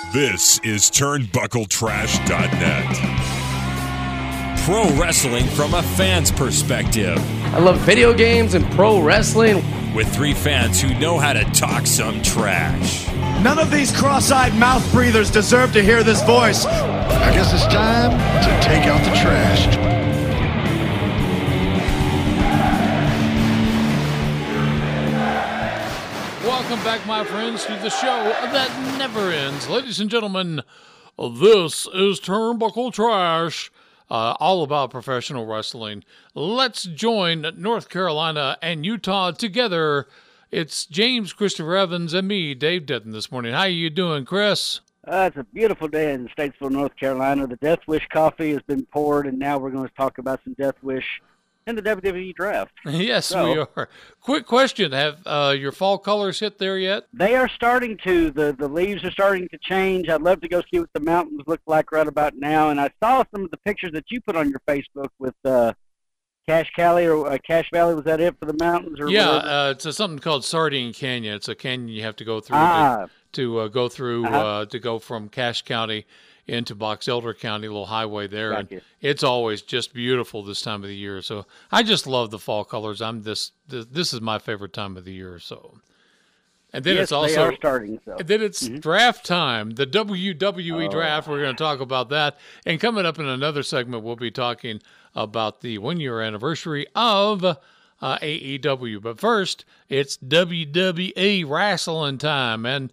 This is TurnbuckleTrash.net. Pro wrestling from a fan's perspective. I love video games and pro wrestling. With three fans who know how to talk some trash. None of these cross-eyed mouth breathers deserve to hear this voice. I guess it's time to take out the trash. Welcome back, my friends, to the show that never ends. Ladies and gentlemen, this is Turnbuckle Trash, all about professional wrestling. Let's join North Carolina and Utah together. It's James Christopher Evans and me, Dave Dutton, this morning. How you doing, Chris? It's a beautiful day in Statesville, North Carolina. The Death Wish coffee has been poured, and now we're going to talk about some Death Wish in the WWE draft. Yes, we are. Quick question. Have your fall colors hit there yet? They are starting to. The leaves are starting to change. I'd love to go see what the mountains look like right about now. And I saw some of the pictures that you put on your Facebook with Cache Valley, or Cache Valley. Was that it for the mountains? Or yeah, it's something called Sardine Canyon. It's a canyon you have to go through to go through to go from Cache County into Box Elder County, a little highway there. Gotcha. And it's always just beautiful this time of the year. So I just love the fall colors. This is my favorite time of the year. So, and then yes, it's also they are starting. So. And then it's draft time, the WWE draft. We're going to talk about that. And coming up in another segment, we'll be talking about the 1-year anniversary of AEW. But first, it's WWE wrestling time, and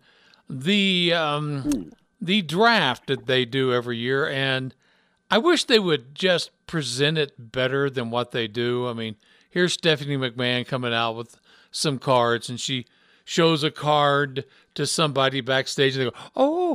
the draft that they do every year, and I wish they would just present it better than what they do. I mean, here's Stephanie McMahon coming out with some cards, and she shows a card to somebody backstage, and they go, oh,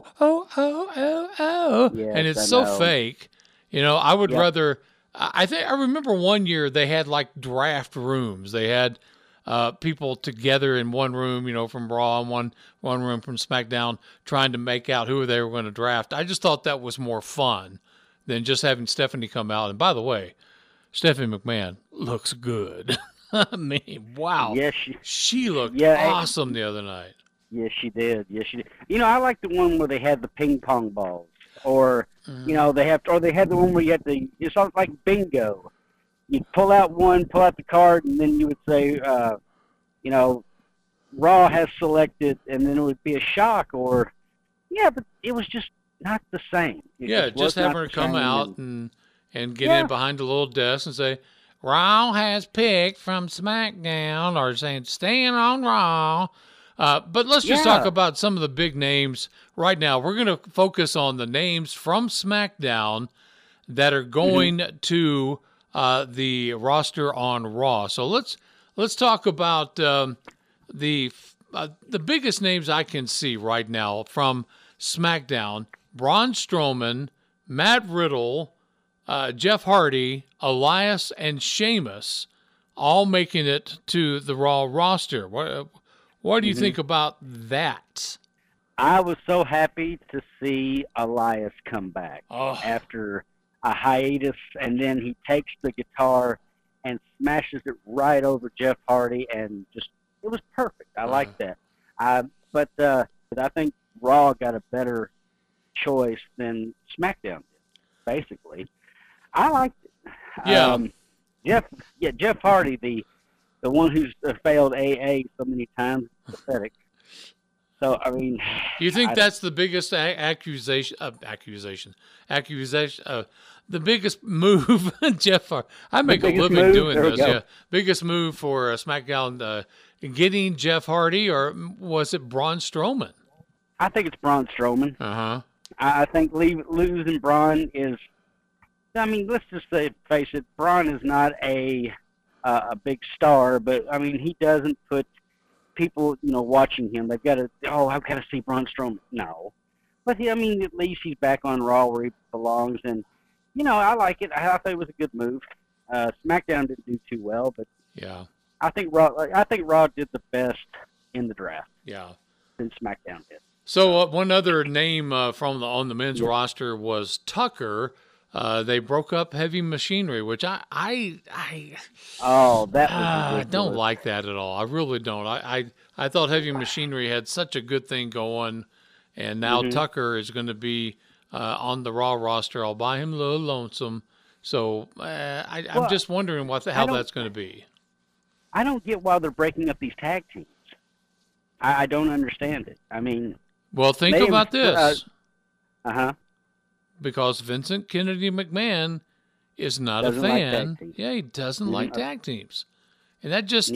Yes, and it's I so know. fake. You know, I would rather. I remember one year they had like draft rooms. They had people together in one room, you know, from Raw, and one room from SmackDown, trying to make out who they were going to draft. I just thought that was more fun than just having Stephanie come out. And by the way, Stephanie McMahon looks good. I mean, wow. Yes, she looked Yeah, awesome the other night. Yes, she did. Yes, she did. You know, I like the one where they had the ping pong balls, or you know, they had the one where you had the. It's sort of like bingo. You pull out the card, and then you would say, you know, Raw has selected, and then it would be a shock, or but it was just not the same. Just have her come out and get in behind a little desk and say, Raw has picked from SmackDown, or saying staying on Raw. But let's just talk about some of the big names right now. We're going to focus on the names from SmackDown that are going to the roster on Raw. So let's talk about the biggest names I can see right now from SmackDown: Braun Strowman, Matt Riddle, Jeff Hardy, Elias, and Sheamus, all making it to the Raw roster. What do you think about that? I was so happy to see Elias come back after a hiatus, and then he takes the guitar and smashes it right over Jeff Hardy, and just it was perfect. I like that. But I think Raw got a better choice than SmackDown did, basically. I liked it. Jeff Hardy, the one who's failed AA so many times, pathetic. So, I mean, you think that's the biggest accusation? The biggest move, Jeff Hardy. I make a living doing this. Yeah, biggest move for SmackDown, getting Jeff Hardy, or was it Braun Strowman? I think it's Braun Strowman. I think losing Braun is. I mean, let's just face it. Braun is not a big star, but I mean, he doesn't put people, you know, watching him. They've got to. Oh, I've got to see Braun Strowman. No, but at least he's back on Raw where he belongs, and you know, I like it. I thought it was a good move. SmackDown didn't do too well, but I think Raw did the best in the draft. Yeah, than SmackDown did. So one other name on the men's roster was Tucker. They broke up Heavy Machinery, which I don't like that at all. I really don't. I thought Heavy Machinery had such a good thing going, And now Tucker is going to be on the Raw roster all by him, a little lonesome. So I'm just wondering how that's going to be. I don't get why they're breaking up these tag teams. I don't understand it. I mean, well, think about this. Because Vincent Kennedy McMahon is not a fan. He doesn't like tag teams. And that just,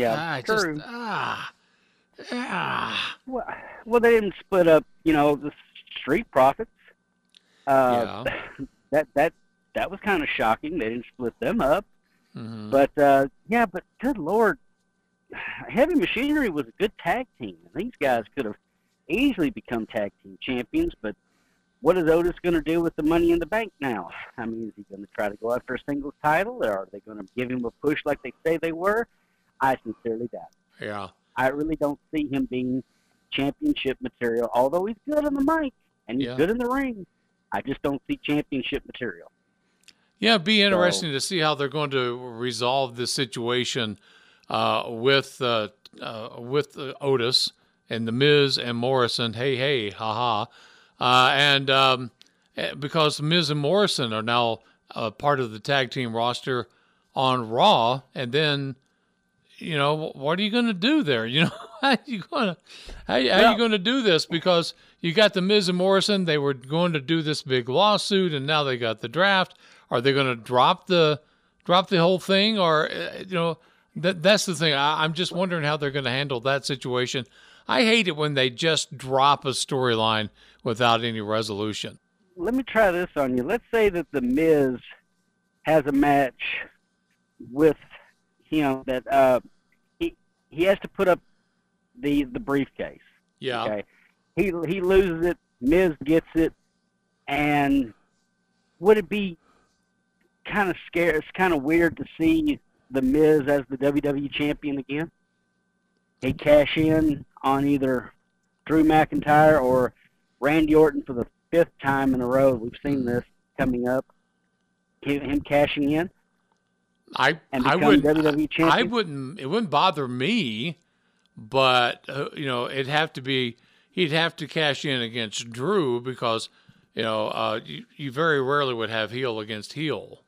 Well, they didn't split up, the Street Profits. That was kind of shocking. They didn't split them up. Mm-hmm. But good Lord, Heavy Machinery was a good tag team. These guys could have easily become tag team champions, but what is Otis going to do with the Money in the Bank now? I mean, is he going to try to go after a singles title, or are they going to give him a push like they say they were? I sincerely doubt it. Yeah. I really don't see him being championship material, although he's good on the mic and he's good in the ring. I just don't see championship material. Yeah, it'd be interesting to see how they're going to resolve this situation with Otis and The Miz and Morrison. Hey, haha. And because Miz and Morrison are now part of the tag team roster on Raw, and then, what are you going to do there? How are you going to do this? Because you got the Miz and Morrison, they were going to do this big lawsuit, and now they got the draft. Are they going to drop the whole thing, or that's the thing? I'm just wondering how they're going to handle that situation. I hate it when they just drop a storyline without any resolution. Let me try this on you. Let's say that the Miz has a match with him that he has to put up the briefcase. Yeah. Okay. He loses it. Miz gets it, and would it be kind of scary? It's kind of weird to see the Miz as the WWE champion again. He cash in on either Drew McIntyre or Randy Orton for the 5th time in a row. We've seen this coming up. Him cashing in. I wouldn't. WWE champion. It wouldn't bother me, but he'd have to cash in against Drew because you very rarely would have heel against heel.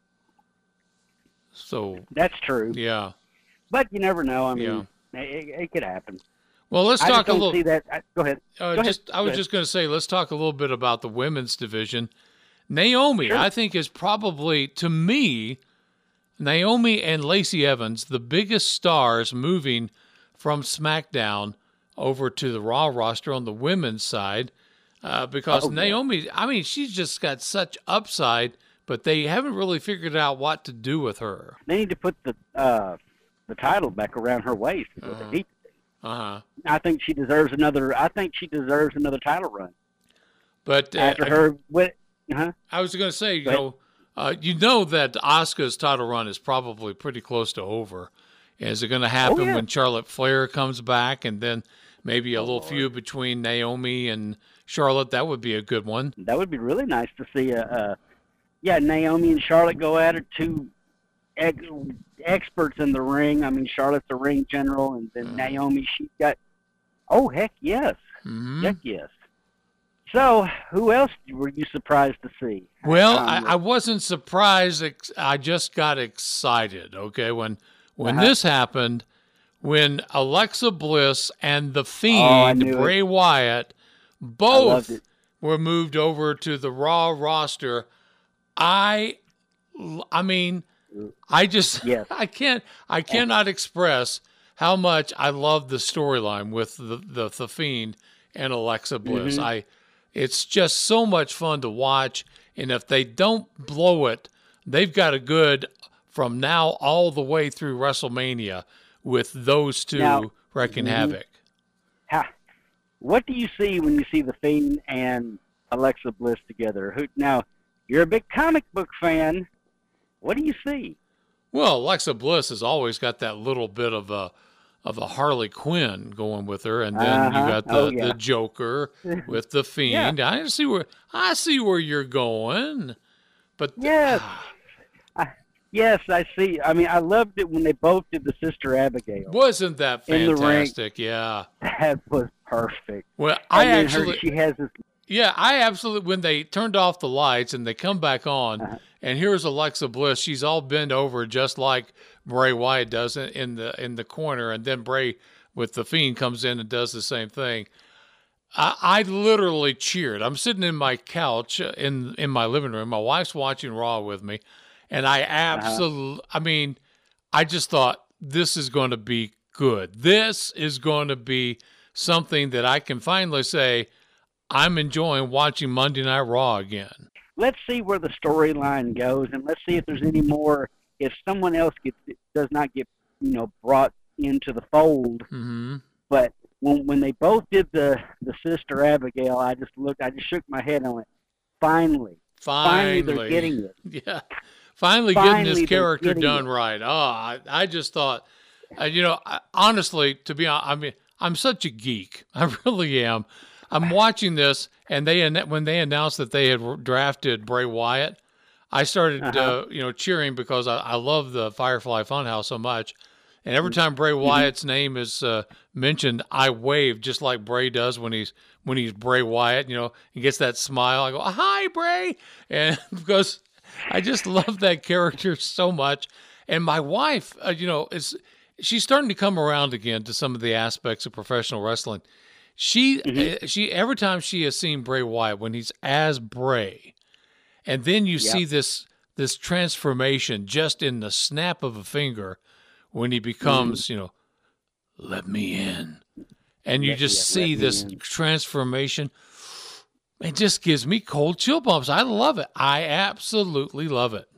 So that's true. Yeah, but you never know. I mean, it could happen. Well, let's talk a little. See that. Go ahead. I was just going to say, let's talk a little bit about the women's division. Naomi, I think, is probably, to me, Naomi and Lacey Evans, the biggest stars moving from SmackDown over to the Raw roster on the women's side, because Naomi, I mean, she's just got such upside, but they haven't really figured out what to do with her. They need to put the title back around her waist. Is what they need to do. I think she deserves another. Title run. But after her, I was going to say, you know that Asuka's title run is probably pretty close to over. Is it going to happen when Charlotte Flair comes back, and then maybe a little feud between Naomi and Charlotte? That would be a good one. That would be really nice to see. Naomi and Charlotte go at it. Two experts in the ring. I mean, Charlotte's a ring general, and then Naomi, she's got. Oh, heck yes. Mm-hmm. Heck yes. So, who else were you surprised to see? Well, I wasn't surprised. I just got excited, okay, when this happened, when Alexa Bliss and The Fiend, Bray Wyatt, both were moved over to the Raw roster. I mean, I cannot express how much I love the storyline with the Fiend and Alexa Bliss. Mm-hmm. It's just so much fun to watch, and if they don't blow it, they've got a good from now all the way through WrestleMania with those two wreaking havoc. What do you see when you see The Fiend and Alexa Bliss together? Now, you're a big comic book fan. What do you see? Well, Alexa Bliss has always got that little bit of a Harley Quinn going with her, and then you got the Joker with The Fiend. Yeah. I see where you're going, but yes, I see. I mean, I loved it when they both did the Sister Abigail. Wasn't that fantastic? Yeah, that was perfect. Well, she has this. Yeah, I absolutely. When they turned off the lights and they come back on, and here's Alexa Bliss. She's all bent over just like Bray Wyatt does in the corner, and then Bray with the Fiend comes in and does the same thing. I literally cheered. I'm sitting in my couch in my living room. My wife's watching Raw with me, and I absolutely. I mean, I just thought this is going to be good. This is going to be something that I can finally say, I'm enjoying watching Monday Night Raw again. Let's see where the storyline goes, and let's see if there's any more. If someone else does not get brought into the fold. Mm-hmm. But when they both did the Sister Abigail, I just shook my head and I went, finally they're getting it. Yeah, finally getting this character done right. Oh, I just thought, honestly, to be honest, I mean, I'm such a geek. I really am. I'm watching this, and when they announced that they had drafted Bray Wyatt, I started cheering because I love the Firefly Funhouse so much. And every time Bray Wyatt's name is mentioned, I wave just like Bray does when he's Bray Wyatt. He gets that smile. I go, "Hi, Bray," and because I just love that character so much. And my wife, she's starting to come around again to some of the aspects of professional wrestling. She every time she has seen Bray Wyatt when he's as Bray, and then you see this transformation just in the snap of a finger when he becomes, let me in, and you just see this transformation. It just gives me cold chill bumps. I love it. I absolutely love it.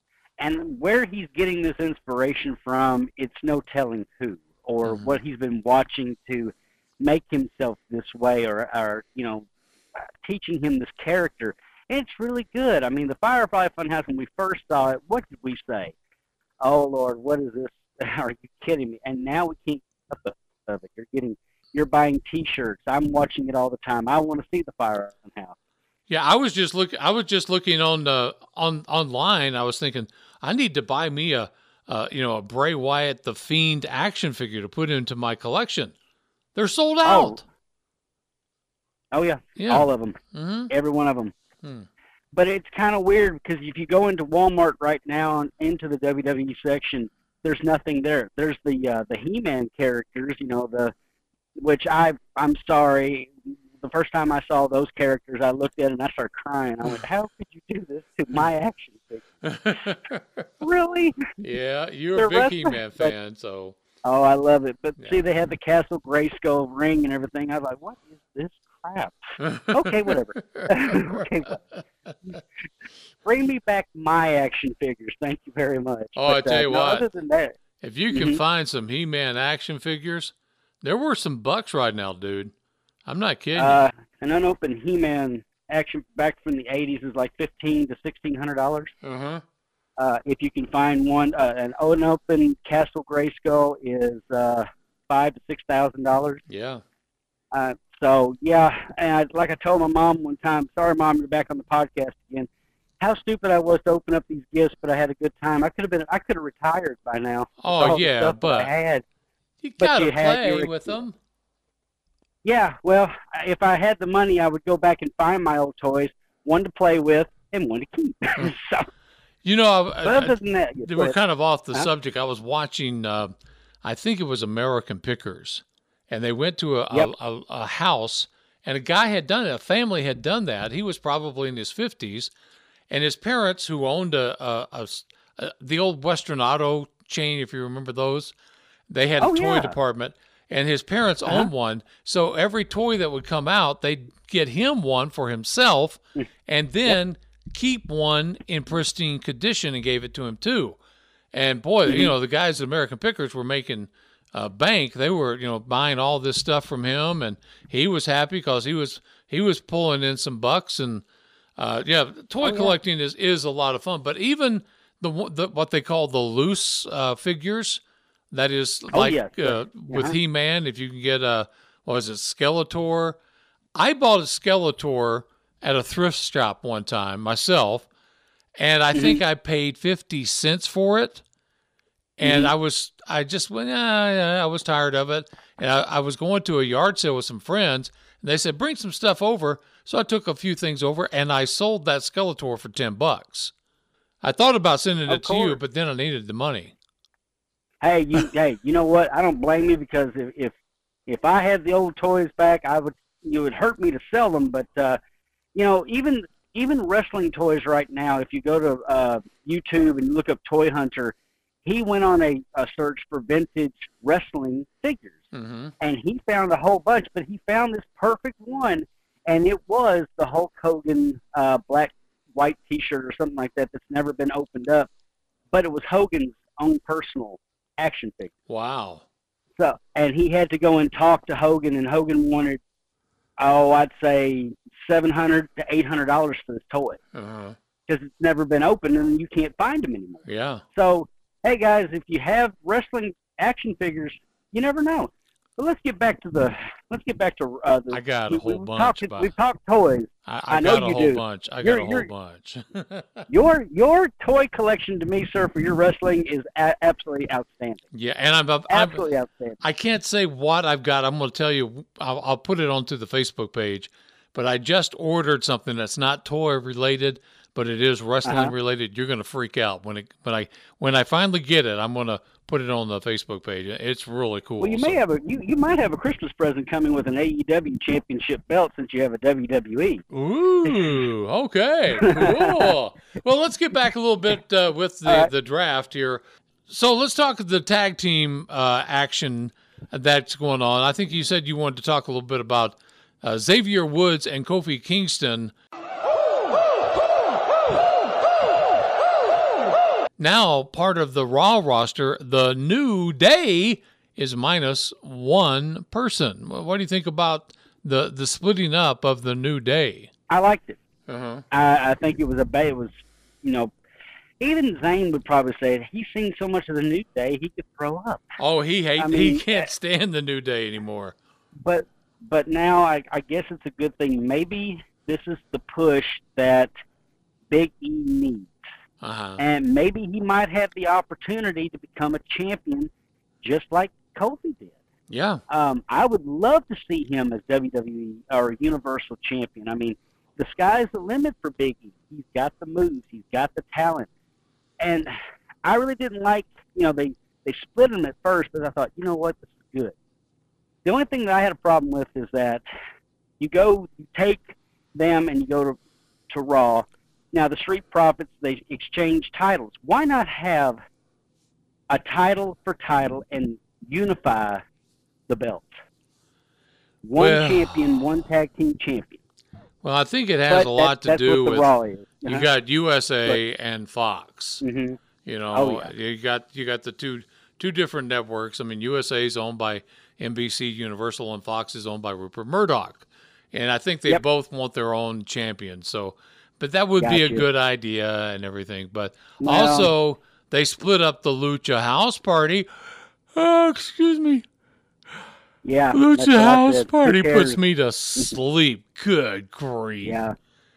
And where he's getting this inspiration from, it's no telling who or what he's been watching to make himself this way, or teaching him this character. And it's really good. I mean, the Firefly Funhouse, when we first saw it, what did we say? Oh, Lord, what is this? Are you kidding me? And now we can't get enough of it. You're buying T-shirts. I'm watching it all the time. I want to see the Firefly Funhouse. Yeah, I was just looking online. I was thinking I need to buy me a Bray Wyatt the Fiend action figure to put into my collection. They're sold out. Oh yeah. All of them. Mm-hmm. Every one of them. But it's kind of weird because if you go into Walmart right now and into the WWE section, there's nothing there. There's the He-Man characters, which I'm sorry. The first time I saw those characters, I looked at it and I started crying. I went, "How could you do this to my action figure?" Really? Yeah, you're a big He-Man fan, so. Oh, I love it. But see, they had the Castle Grayskull ring and everything. I was like, "What is this crap?" Okay, whatever. Okay, bring me back my action figures. Thank you very much. Oh, I tell you what. Other than that, if you can find some He-Man action figures, they're worth some bucks right now, dude. I'm not kidding. An unopened He-Man action back from the '80s is like $1,500 to $1,600. If you can find one, an unopened Castle Grayskull is $5,000 to $6,000. Yeah. So yeah, and like I told my mom one time, "Sorry, Mom, you're back on the podcast again." How stupid I was to open up these gifts, but I had a good time. I could have retired by now. Oh yeah, but I had. You gotta play with them. Yeah, well, if I had the money, I would go back and find my old toys, one to play with and one to keep. So, other than that, we're kind of off the subject. I was watching, I think it was American Pickers, and they went to a house, and a guy had done it. A family had done that. He was probably in his 50s, and his parents, who owned the old Western Auto chain, if you remember those, they had a toy department. And his parents owned one, so every toy that would come out, they'd get him one for himself, and then keep one in pristine condition and gave it to him too. And boy, the guys at American Pickers were making bank. They were, buying all this stuff from him, and he was happy because he was pulling in some bucks. And toy collecting is a lot of fun. But even the what they call the loose figures. That is with He-Man, if you can get Skeletor. I bought a Skeletor at a thrift shop one time myself, and I think I paid 50 cents for it. And I was tired of it. And I was going to a yard sale with some friends, and they said, "Bring some stuff over So I took a few things over, and I sold that Skeletor for $10. I thought about sending it to you, but then I needed the money. Hey, you know what? I don't blame you, because if I had the old toys back, it would hurt me to sell them. But even wrestling toys right now, if you go to YouTube and look up Toy Hunter, he went on a search for vintage wrestling figures, and he found a whole bunch. But he found this perfect one, and it was the Hulk Hogan white T-shirt or something like that that's never been opened up. But it was Hogan's own personal action figure. Wow. So, and he had to go and talk to Hogan, and Hogan wanted, I'd say $700 to $800 for this toy, because it's never been opened and you can't find them anymore. Yeah. So, hey guys, if you have wrestling action figures, you never know. But let's get back to the. I got a whole bunch. We've talked toys. I know you do. I got a whole bunch. Your toy collection, to me, sir, for your wrestling is absolutely outstanding. Yeah, and I'm absolutely outstanding. I can't say what I've got. I'm going to tell you. I'll put it onto the Facebook page. But I just ordered something that's not toy related, but it is wrestling related. You're going to freak out when I finally get it. I'm going to put it on the Facebook page. It's really cool. Well, you might have a Christmas present coming with an AEW championship belt, since you have a WWE. Ooh, okay, cool. Well, let's get back a little bit with the draft here. So let's talk the tag team action that's going on. I think you said you wanted to talk a little bit about Xavier Woods and Kofi Kingston. Now part of the Raw roster, the New Day is minus one person. What do you think about the splitting up of the New Day? I liked it. I think it was even Zane would probably say it. He's seen so much of the New Day, he could throw up. Oh, he can't stand the New Day anymore. But now I guess it's a good thing. Maybe this is the push that Big E needs. And maybe he might have the opportunity to become a champion just like Kofi did. Yeah. I would love to see him as WWE or Universal Champion. I mean, the sky's the limit for Big E. He's got the moves. He's got the talent. And I really didn't like, they split him at first, but I thought, you know what, this is good. The only thing that I had a problem with is that you take them and you go to Raw. Now, the Street Profits, they exchange titles. Why not have a title for title and unify the belts? One champion, one tag team champion. Well, I think it has a lot to do with Raw is. You got USA and Fox. Mm-hmm. You got the two different networks. I mean, USA is owned by NBC Universal, and Fox is owned by Rupert Murdoch. And I think they both want their own champion. So, but that would be a good idea and everything. But also, they split up the Lucha House Party. Oh, excuse me. Yeah. Lucha House Party puts me to sleep. Good grief. Yeah.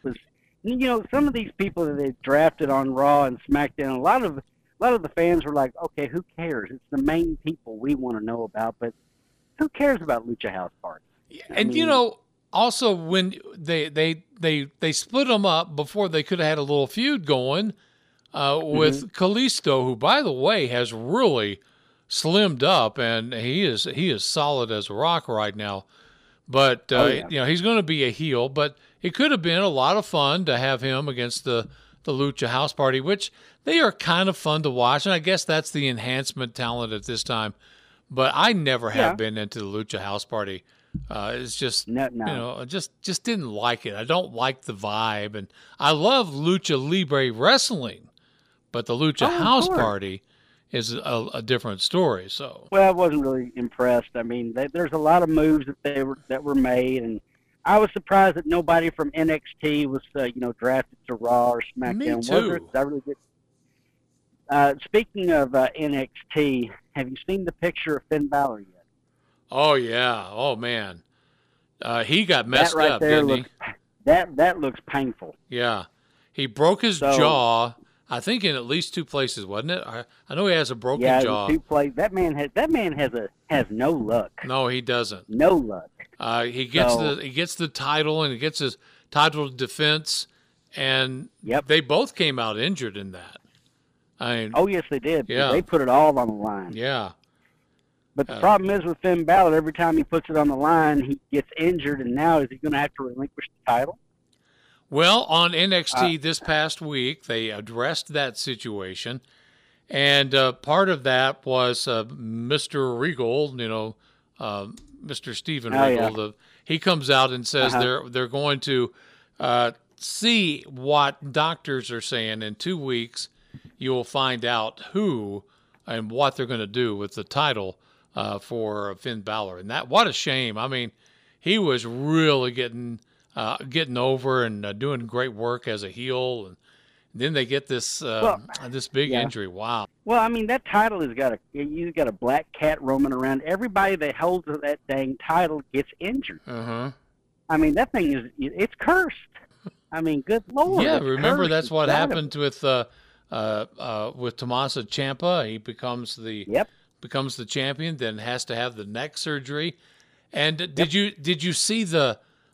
Some of these people that they drafted on Raw and SmackDown, a lot of the fans were like, okay, who cares? It's the main people we want to know about, but who cares about Lucha House Party? And also when they split them up before they could have had a little feud going with Kalisto, who, by the way, has really slimmed up, and he is solid as a rock right now. But he's going to be a heel. But it could have been a lot of fun to have him against the Lucha House Party, which they are kind of fun to watch, and I guess that's the enhancement talent at this time. But I never have been into the Lucha House Party. It's just just didn't like it. I don't like the vibe, and I love Lucha Libre wrestling, but the Lucha House Party is a different story. So I wasn't really impressed. I mean, there's a lot of moves that were made, and I was surprised that nobody from NXT was drafted to Raw or SmackDown. Me too. I really did. Speaking of NXT, have you seen the picture of Finn Balor yet? Oh yeah. Oh man. He got messed that right up, there didn't he? That looks painful. Yeah. He broke his jaw, I think, in at least two places, wasn't it? I know he has a broken jaw. Yeah, 2 places. That man has no luck. No, he doesn't. No luck. He gets the title, and he gets his title defense, and they both came out injured in that. I mean, oh, yes, they did. Yeah. They put it all on the line. Yeah. But the problem is with Finn Balor, every time he puts it on the line, he gets injured, and now is he going to have to relinquish the title? Well, on NXT this past week, they addressed that situation, and part of that was Mr. Regal, Mr. Steven Regal. Yeah. He comes out and says they're going to see what doctors are saying. In 2 weeks, you will find out who and what they're going to do with the title for Finn Balor. And that, what a shame. I mean, he was really getting over and doing great work as a heel, and then they get this this big injury. Wow. Well, I mean, that title has got you got a black cat roaming around. Everybody that holds that dang title gets injured. I mean, that thing it's cursed. I mean, good Lord. Yeah, remember that's what happened with Tommaso Ciampa. He becomes the champion, then has to have the neck surgery. And did you see the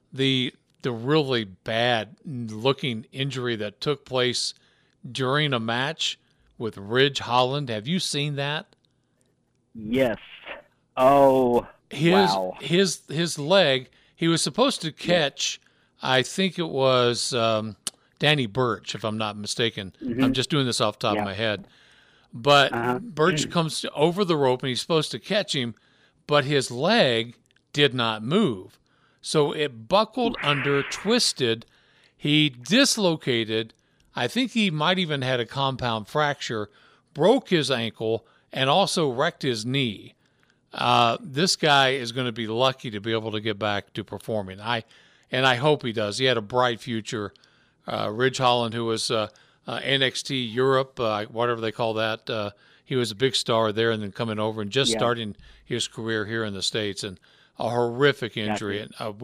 really bad looking injury that took place during a match with Ridge Holland? Have you seen that? Yes. Oh, wow. His leg, he was supposed to catch, I think it was Danny Burch, if I'm not mistaken. I'm just doing this off the top of my head. But Burch comes over the rope, and he's supposed to catch him, but his leg did not move. So it buckled under, twisted. He dislocated. I think he might even had a compound fracture, broke his ankle, and also wrecked his knee. This guy is going to be lucky to be able to get back to performing. I hope he does. He had a bright future. Ridge Holland, who was NXT Europe, whatever they call that, he was a big star there, and then coming over and just starting his career here in the States, and a horrific injury. And that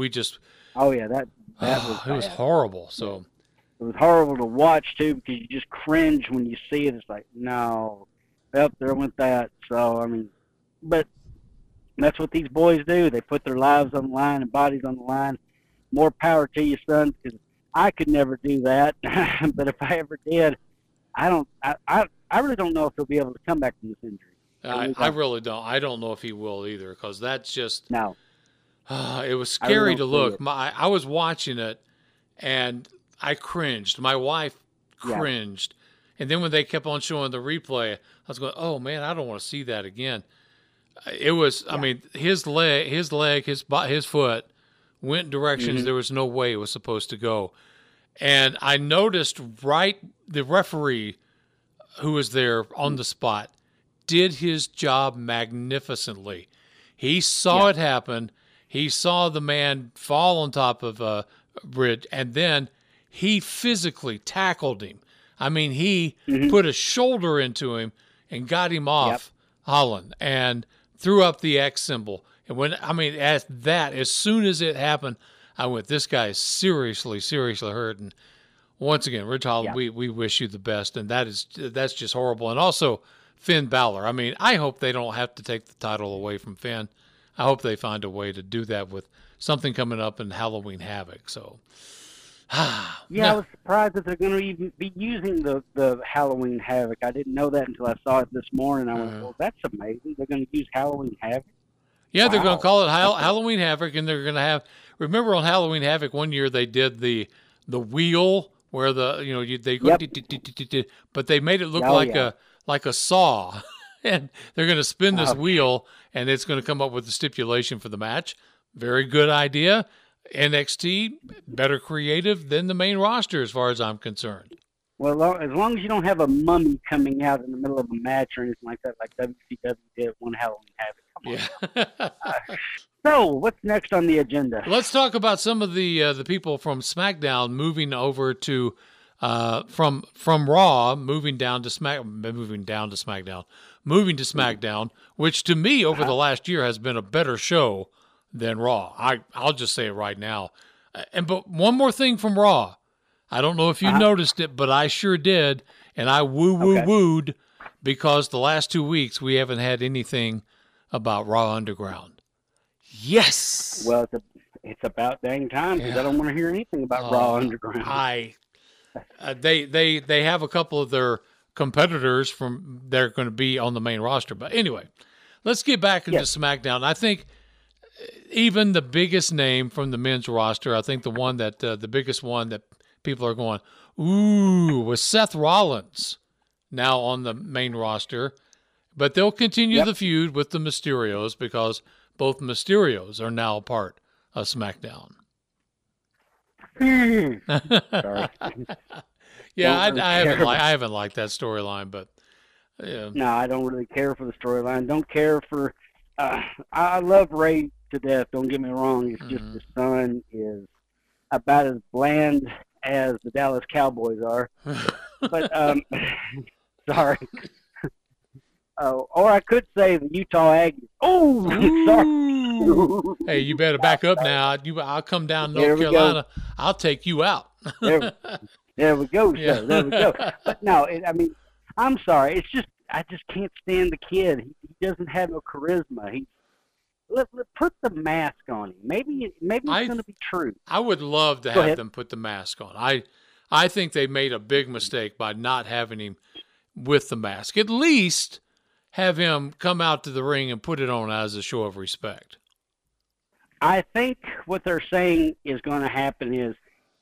was it was horrible. So it was horrible to watch too, because you just cringe when you see it. It's like, no, there went that. So I mean, but that's what these boys do. They put their lives on the line and bodies on the line. More power to you, son, because I could never do that. But if I ever did, I really don't know if he'll be able to come back from this injury. I really don't. I don't know if he will either, because that's just no. It was scary to look. I was watching it, and I cringed. My wife cringed, and then when they kept on showing the replay, I was going, "Oh man, I don't want to see that again." It was. I mean, his leg, his foot went directions there was no way it was supposed to go, and I noticed the referee who was there on the spot did his job magnificently. He saw it happen. He saw the man fall on top of Ridge, and then he physically tackled him. I mean, he put a shoulder into him and got him off Holland and threw up the X symbol. And as soon as it happened, I went, this guy is seriously, seriously hurt. And once again, Ridge Holland, we wish you the best. And that's just horrible. And also Finn Balor. I mean, I hope they don't have to take the title away from Finn. I hope they find a way to do that with something coming up in Halloween Havoc. So, I was surprised that they're going to even be using the Halloween Havoc. I didn't know that until I saw it this morning. I went, well, that's amazing. They're going to use Halloween Havoc. Yeah, they're going to call it Halloween Havoc, and they're going to have. Remember on Halloween Havoc one year they did the wheel where but they made it look like a saw, and they're going to spin this wheel, and it's going to come up with the stipulation for the match. Very good idea. NXT, better creative than the main roster as far as I'm concerned. Well, as long as you don't have a mummy coming out in the middle of a match or anything like that, like WCW did at one Halloween Havoc. Come on. So, what's next on the agenda? Let's talk about some of the people from SmackDown moving over to from Raw, moving to SmackDown, which to me over the last year has been a better show than Raw. I'll just say it right now. But one more thing from Raw. I don't know if you noticed it, but I sure did, and I wooed because the last 2 weeks we haven't had anything about Raw Underground. Yes. Well, it's about dang time because I don't want to hear anything about Raw Underground. They have a couple of their competitors they're going to be on the main roster. But anyway, let's get back into SmackDown. I think even the biggest name from the men's roster, I think the biggest one that people are going, ooh, was Seth Rollins now on the main roster. But they'll continue the feud with the Mysterios because both Mysterios are now a part of SmackDown. Sorry. Yeah, I haven't liked that storyline, but no, I don't really care for the storyline. Don't care for. I love Ray to death. Don't get me wrong. It's just his son is about as bland as the Dallas Cowboys are. But sorry. Or I could say the Utah Aggies. Oh, sorry. Hey, you better back up now. I'll come down to North Carolina. I'll take you out. There we go, sir. There we go. But no, I'm sorry. It's just I just can't stand the kid. He doesn't have no charisma. Let put the mask on him. Maybe it's going to be true. I would love to have them put the mask on. I think they made a big mistake by not having him with the mask. At least have him come out to the ring and put it on as a show of respect. I think what they're saying is going to happen is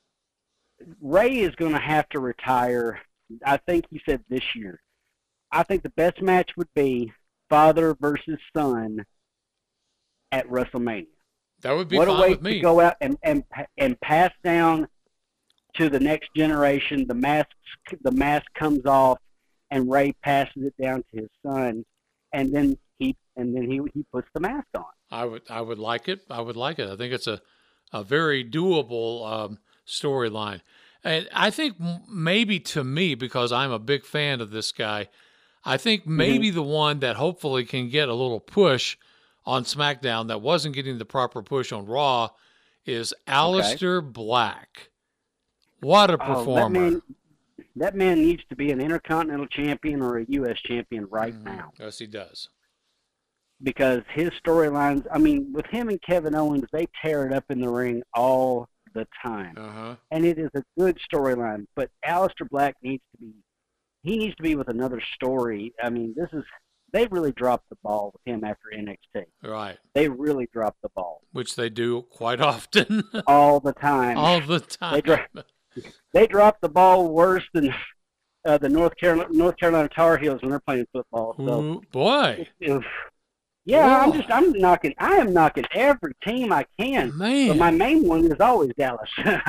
Ray is going to have to retire. I think he said this year. I think the best match would be father versus son at WrestleMania. That would be fine with me. To go out and pass down to the next generation. The mask comes off, and Ray passes it down to his son, and then he puts the mask on. I would like it. I think it's a very doable storyline. And I think maybe to me, because I'm a big fan of this guy, I think maybe the one that hopefully can get a little push on SmackDown that wasn't getting the proper push on Raw is Aleister Black. What a performer. That man needs to be an Intercontinental Champion or a U.S. Champion right now. Yes, he does. Because his storylines, with him and Kevin Owens, they tear it up in the ring all the time. And it is a good storyline. But Aleister Black needs to be with another story. They really dropped the ball with him after NXT. Right. They really dropped the ball. Which they do quite often. All the time. All the time. They drop the ball worse than the North Carolina Tar Heels when they're playing football. So, ooh, boy. Yeah, I am knocking every team I can. Man. But my main one is always Dallas.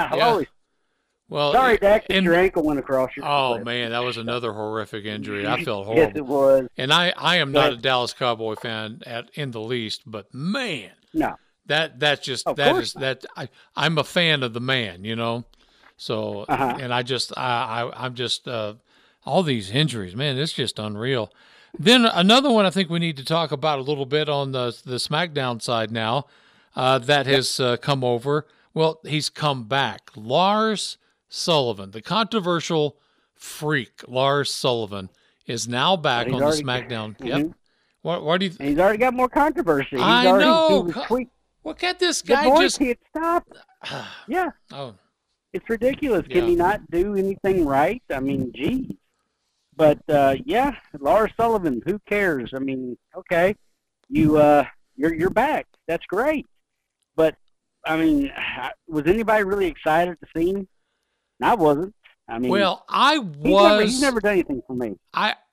Sorry, Dak, that your ankle went across your foot. Man, that was another horrific injury. I felt horrible. Yes, it was. And I am not a Dallas Cowboy fan in the least, but man. No. I'm a fan of the man, you know. So, and I'm just all these injuries, man, it's just unreal. Then another one I think we need to talk about a little bit on the SmackDown side now that has come over. Well, he's come back. Lars Sullivan, the controversial freak, Lars Sullivan, is now back on the SmackDown. Mm-hmm. Yep. What do you? He's already got more controversy. I know. Look at this guy. The boys can't stop. Yeah. Oh. It's ridiculous. Can he not do anything right? Geez. But Lars Sullivan. Who cares? Okay, you're back. That's great. But was anybody really excited to see him? I wasn't. I was. He's never done anything for me.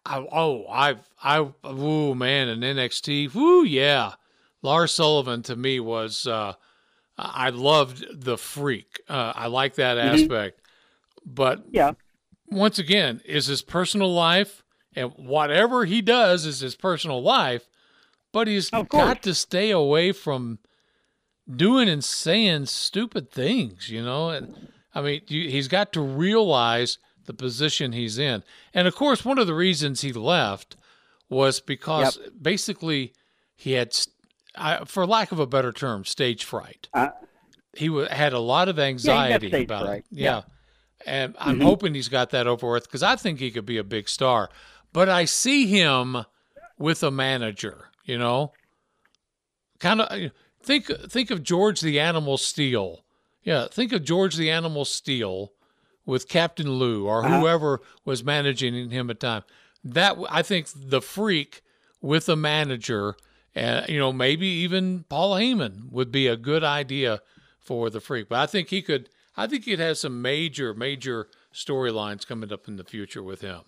In NXT. Woo, yeah. Lars Sullivan to me was. I loved the freak. I like that aspect. But once again, is his personal life, and whatever he does is his personal life. But he's got to stay away from doing and saying stupid things, you know. And he's got to realize the position he's in. And of course, one of the reasons he left was because basically he had, for lack of a better term, stage fright. He had a lot of anxiety about it. Yeah. And I'm hoping he's got that over with because I think he could be a big star. But I see him with a manager, you know, kind of. think of George the Animal Steele. Yeah, think of George the Animal Steele with Captain Lou or whoever was managing him at the time. That, I think, the Freak with a manager, maybe even Paul Heyman would be a good idea for the Freak. But I think he'd have some major storylines coming up in the future with him.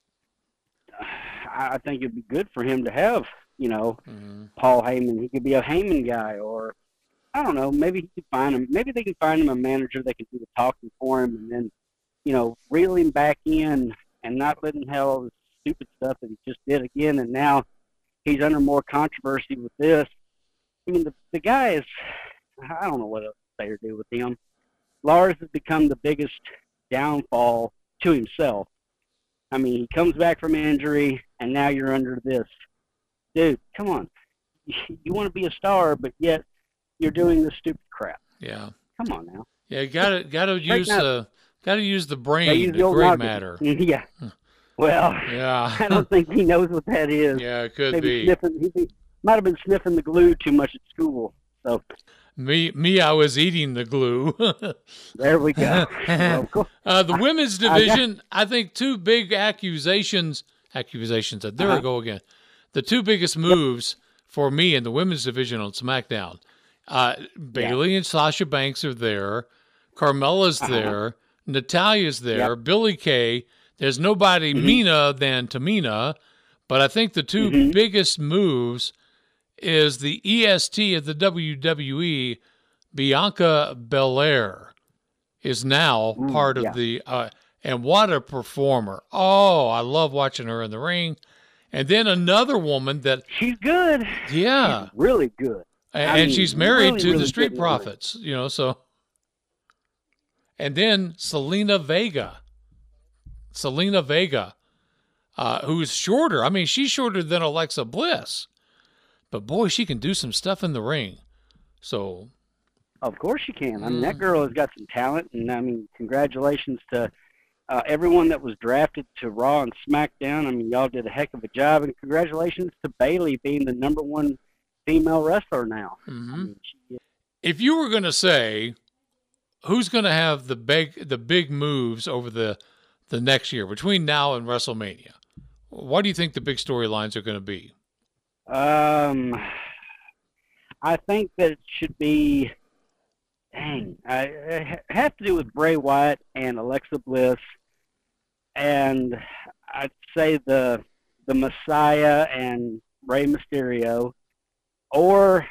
I think it'd be good for him to have, Paul Heyman. He could be a Heyman guy, or I don't know. Maybe he could find him. Maybe they can find him a manager that can do the talking for him, and then, reel him back in and not let him have all this stupid stuff that he just did again. And now he's under more controversy with this. I mean, the guy is, I don't know what else to say or do with him. Lars has become the biggest downfall to himself. I mean, he comes back from injury, and now you're under this. Dude, come on. You want to be a star, but yet you're doing this stupid crap. Yeah. Come on now. Yeah, gotta use the brain, the gray matter. Yeah. Well, yeah. I don't think he knows what that is. Yeah, it could Maybe be. He might have been sniffing the glue too much at school. So Me, I was eating the glue. There we go. Well, cool. The women's division, I think two big accusations. There I go again. The two biggest moves for me in the women's division on SmackDown. Bayley and Sasha Banks are there. Carmella's there. Natalia's there. Billie Kay. There's nobody meaner than Tamina. But I think the two biggest moves is the EST of the WWE, Bianca Belair, is now part of the and what a performer. Oh, I love watching her in the ring. And then another woman that... She's good. Yeah. She's really good. And she's married really, to really the Street good. Profits, so... And then Selena Vega, who's shorter. I mean, she's shorter than Alexa Bliss. But, boy, she can do some stuff in the ring. So... Of course she can. I mean, that girl has got some talent. And, I mean, congratulations to everyone that was drafted to Raw and SmackDown. I mean, y'all did a heck of a job. And congratulations to Bayley being the #1 female wrestler now. I mean, if you were going to say who's going to have the big moves over the next year between now and WrestleMania, what do you think the big storylines are going to be? I think that it should be, it has to do with Bray Wyatt and Alexa Bliss, and I'd say the Messiah and Rey Mysterio, or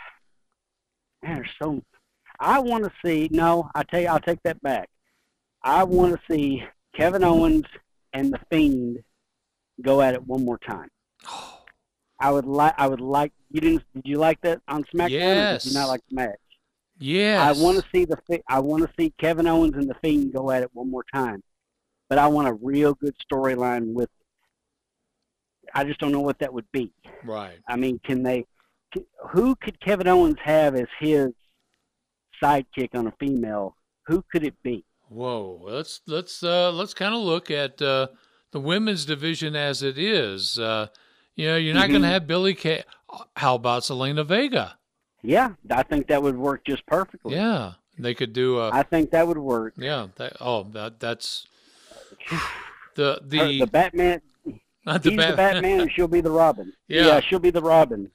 I want to see. No, I'll take that back. I want to see Kevin Owens and The Fiend go at it one more time. I would like. Did you like that on SmackDown? Yes. Or did you not like the match? Yes. I want to see Kevin Owens and The Fiend go at it one more time, but I want a real good storyline with it. I just don't know what that would be. Right. I mean, who could Kevin Owens have as his sidekick on a female? Who could it be? Whoa. Let's kind of look at the women's division as it is. You're not going to have Billie Kay. How about Selena Vega? Yeah, I think that would work just perfectly. Yeah, they could do. I think that would work. Yeah. That's the Batman. Not He's the Batman, and she'll be the Robin. Yeah, she'll be the Robin.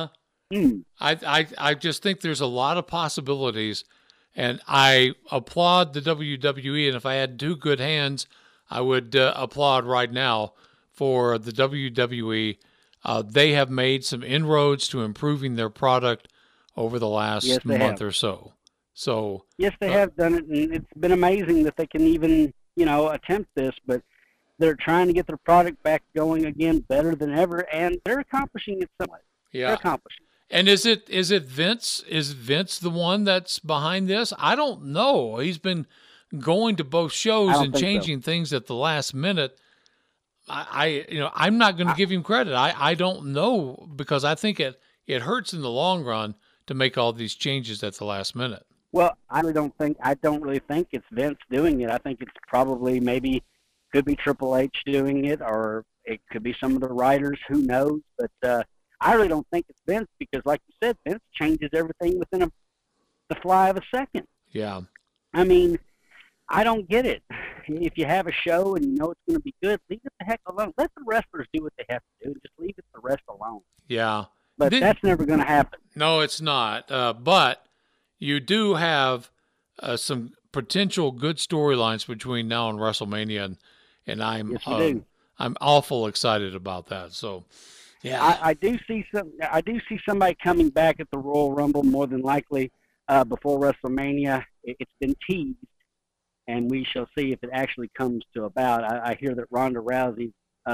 I just think there's a lot of possibilities, and I applaud the WWE. And if I had two good hands, I would applaud right now for the WWE. They have made some inroads to improving their product over the last month or so. So yes, they have done it, and it's been amazing that they can even attempt this. But they're trying to get their product back going again, better than ever, and they're accomplishing it somewhat. Yeah, they're accomplishing. And is it Vince? Is Vince the one that's behind this? I don't know. He's been going to both shows and changing things at the last minute. I'm not going to give him credit. I don't know, because I think it hurts in the long run to make all these changes at the last minute. Well, I don't really think it's Vince doing it. I think it's probably could be Triple H doing it, or it could be some of the writers. Who knows? But I really don't think it's Vince because, like you said, Vince changes everything within the fly of a second. Yeah. I mean, I don't get it. If you have a show and you know it's going to be good, leave it the heck alone. Let the wrestlers do what they have to do and just leave it the rest alone. Yeah. But that's never going to happen. No, it's not. But you do have some potential good storylines between now and WrestleMania, and I'm awful excited about that. So, yeah, I do see somebody coming back at the Royal Rumble more than likely before WrestleMania. It's been teased, and we shall see if it actually comes to about. I hear that Ronda Rousey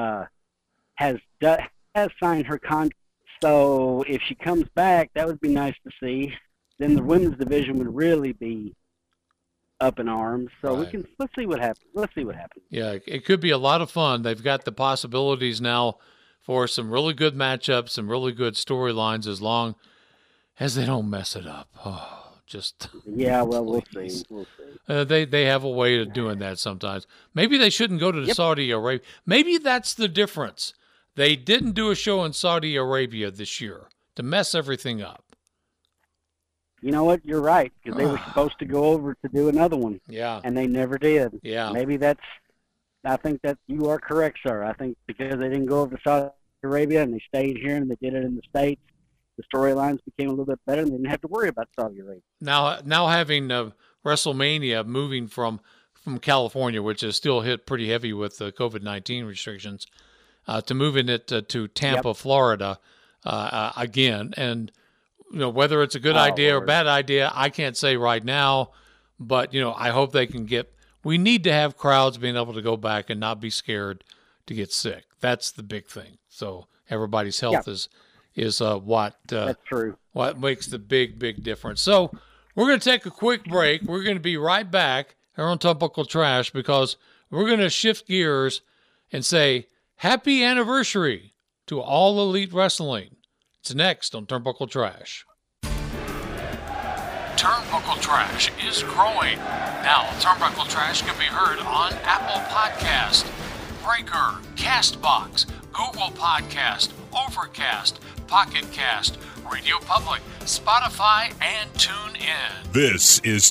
has signed her contract. So if she comes back, that would be nice to see. Then the women's division would really be up in arms. So let's see what happens. Yeah, it could be a lot of fun. They've got the possibilities now for some really good matchups, some really good storylines, as long as they don't mess it up. Oh, just yeah. Well, we'll see. They have a way of doing that sometimes. Maybe they shouldn't go to Saudi Arabia. Maybe that's the difference. They didn't do a show in Saudi Arabia this year to mess everything up. You know what? You're right, because they were supposed to go over to do another one. Yeah. And they never did. Yeah. Maybe I think that you are correct, sir. I think because they didn't go over to Saudi Arabia and they stayed here and they did it in the States, the storylines became a little bit better and they didn't have to worry about Saudi Arabia. Now having WrestleMania moving from California, which is still hit pretty heavy with the COVID-19 restrictions, to moving it to Tampa, Florida, again. And, whether it's a good idea or bad idea, I can't say right now. But, I hope they can we need to have crowds being able to go back and not be scared to get sick. That's the big thing. So everybody's health is what that's true. What makes the big difference. So we're going to take a quick break. We're going to be right back here on Turnbuckle Trash because we're going to shift gears and say happy anniversary to All Elite Wrestling. It's next on Turnbuckle Trash. Turnbuckle Trash is growing. Now, Turnbuckle Trash can be heard on Apple Podcast, Breaker, Castbox, Google Podcast, Overcast, Pocket Cast, Radio Public, Spotify, and TuneIn. This is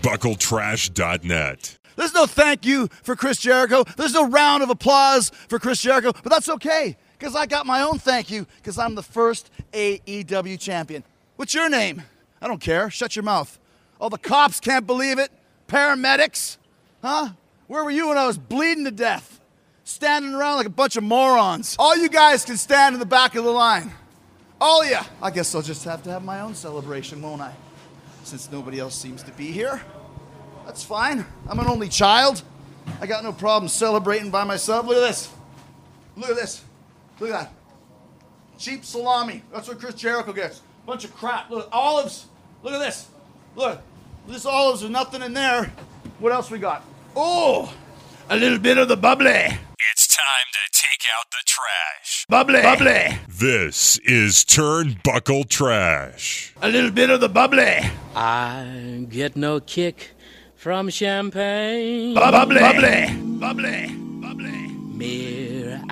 TurnbuckleTrash.net. There's no thank you for Chris Jericho. There's no round of applause for Chris Jericho, but that's okay, because I got my own thank you, because I'm the first AEW champion. What's your name? I don't care. Shut your mouth. All the cops can't believe it. Paramedics. Huh? Where were you when I was bleeding to death? Standing around like a bunch of morons. All you guys can stand in the back of the line. All of you. I guess I'll just have to have my own celebration, won't I? Since nobody else seems to be here. That's fine. I'm an only child. I got no problem celebrating by myself. Look at this. Look at this. Look at that. Cheap salami. That's what Chris Jericho gets. Bunch of crap. Look, olives. Look at this. Look. This olives with nothing in there. What else we got? Oh, a little bit of the bubbly. It's time to take out the trash. Bubbly. Bubbly. This is Turnbuckle Trash. A little bit of the bubbly. I get no kick from champagne. Bubbly. Bubbly. Bubbly. Bubbly. Mere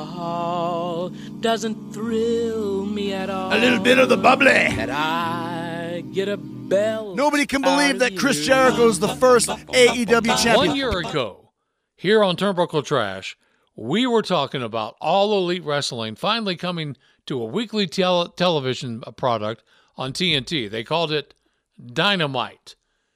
alcohol doesn't thrill me at all. A little bit of the bubbly. That I get a bell. Nobody can believe that Chris Jericho is the first AEW champion. 1 year ago, here on Turnbuckle Trash, we were talking about All Elite Wrestling finally coming to a weekly television product on TNT. They called it Dynamite.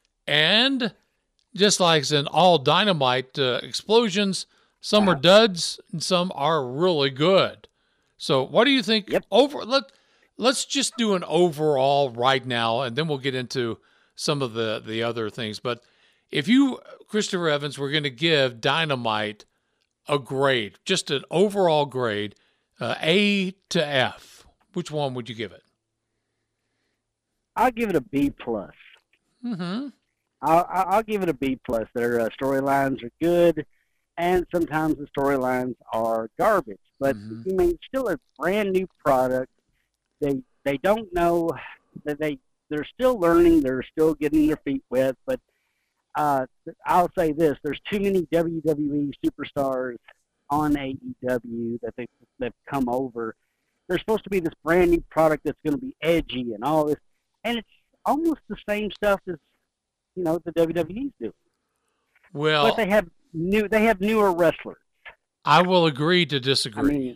And just like in all Dynamite explosions, some are duds and some are really good. So what do you think? Yep. Let's just do an overall right now, and then we'll get into some of the other things. But if you, Christopher Evans, were going to give Dynamite a grade, just an overall grade, A to F, which one would you give it? I'll give it a B+. Mm-hmm. I'll give it a B+. Their storylines are good, and sometimes the storylines are garbage. But I mean, it's still a brand new product. They don't know that they're still learning. They're still getting their feet wet. But I'll say this: there's too many WWE superstars on AEW that they've come over. there's supposed to be this brand new product that's going to be edgy and all this, and it's almost the same stuff as the WWE's doing. Well, but they have newer wrestlers. I will agree to disagree. I mean,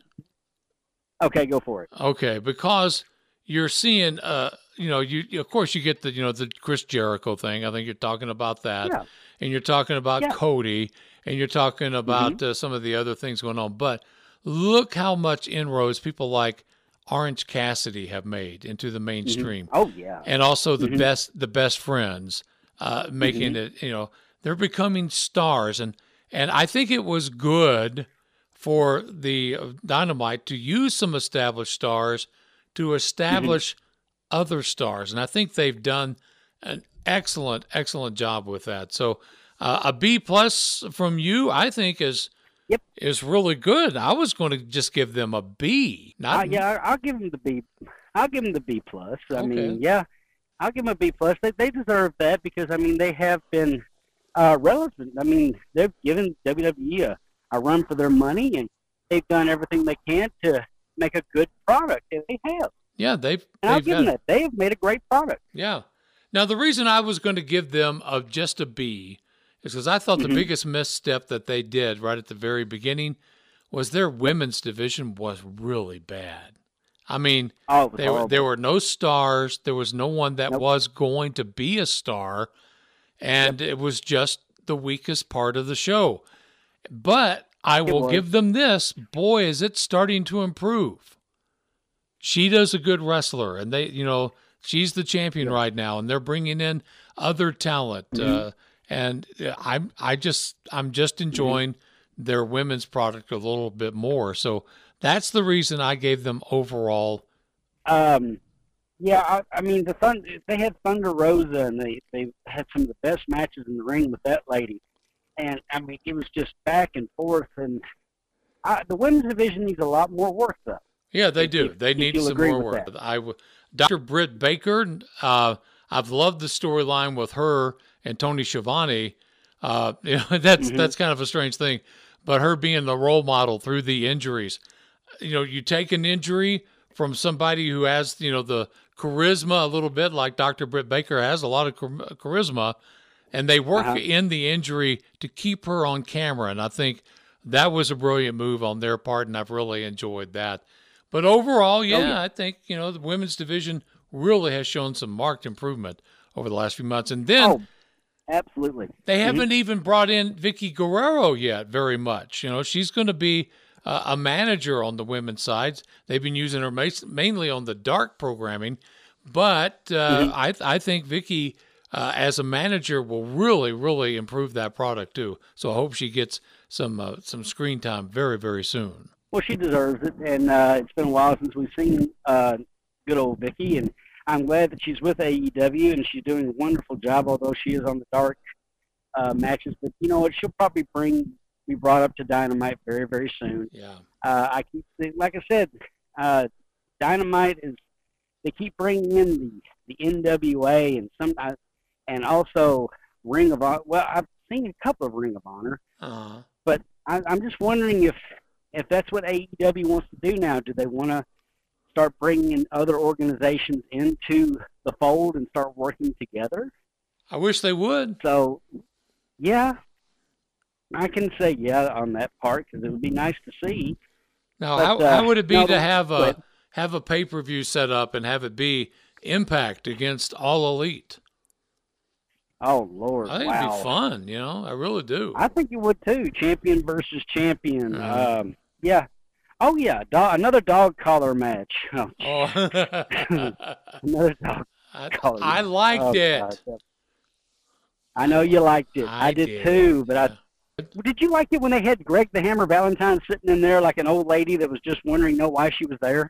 okay, go for it. Okay, because you're seeing, you of course you get the Chris Jericho thing. I think you're talking about that, and you're talking about Cody, and you're talking about some of the other things going on. But look how much inroads people like Orange Cassidy have made into the mainstream. Oh yeah, and also the best friends making it. They're becoming stars, and I think it was good for the Dynamite to use some established stars to establish other stars. And I think they've done an excellent job with that. So a B+ from you, I think is really good. I was going to just give them a B. I'll give them the B. I'll give them the B+. I mean, I'll give them a B+. They deserve that because, I mean, they have been relevant. I mean, they've given WWE a run for their money, and they've done everything they can to make a good product, and they have. Yeah, I'll give them that. They have made a great product. Yeah. Now, the reason I was going to give them just a B is because I thought the biggest misstep that they did right at the very beginning was their women's division was really bad. I mean, there were no stars. There was no one that was going to be a star, and it was just the weakest part of the show. But I will give them this. Boy, is it starting to improve. Sheeta's a good wrestler, and she's the champion right now, and they're bringing in other talent. And I'm just enjoying their women's product a little bit more. So that's the reason I gave them overall. I mean, they had Thunder Rosa, and they had some of the best matches in the ring with that lady. And, I mean, it was just back and forth. And the women's division needs a lot more work, though. Yeah, they do. They need some more work. Dr. Britt Baker, I've loved the storyline with her and Tony Schiavone. That's kind of a strange thing. But her being the role model through the injuries. You take an injury from somebody who has, the charisma a little bit, like Dr. Britt Baker has a lot of charisma, and they work in the injury to keep her on camera. And I think that was a brilliant move on their part, and I've really enjoyed that. But overall, I think, the women's division really has shown some marked improvement over the last few months. And then absolutely. They haven't even brought in Vicky Guerrero yet very much. She's going to be a manager on the women's side. They've been using her mainly on the dark programming. But I think Vicky, as a manager, will really, really improve that product too. So I hope she gets some screen time very, very soon. Well, she deserves it, and it's been a while since we've seen good old Vicky, and I'm glad that she's with AEW, and she's doing a wonderful job, although she is on the dark matches. But you know what? She'll probably be brought up to Dynamite very, very soon. Yeah. I keep saying, like I said, Dynamite they keep bringing in the NWA and sometimes, and also Ring of Honor. Well, I've seen a couple of Ring of Honor, but I'm just wondering if that's what AEW wants to do now. Do they want to start bringing in other organizations into the fold and start working together? I wish they would. So, yeah, I can say on that part because it would be nice to see. Now, how would it be to have a pay-per-view set up and have it be Impact against All Elite? Oh, Lord, I think it'd be fun, I really do. I think it would, too. Champion versus champion. Yeah. Oh, yeah, another dog collar match. Oh, another dog collar match. I liked it. God. I know you liked it. I did too, but did you like it when they had Greg the Hammer Valentine sitting in there like an old lady that was just wondering why she was there?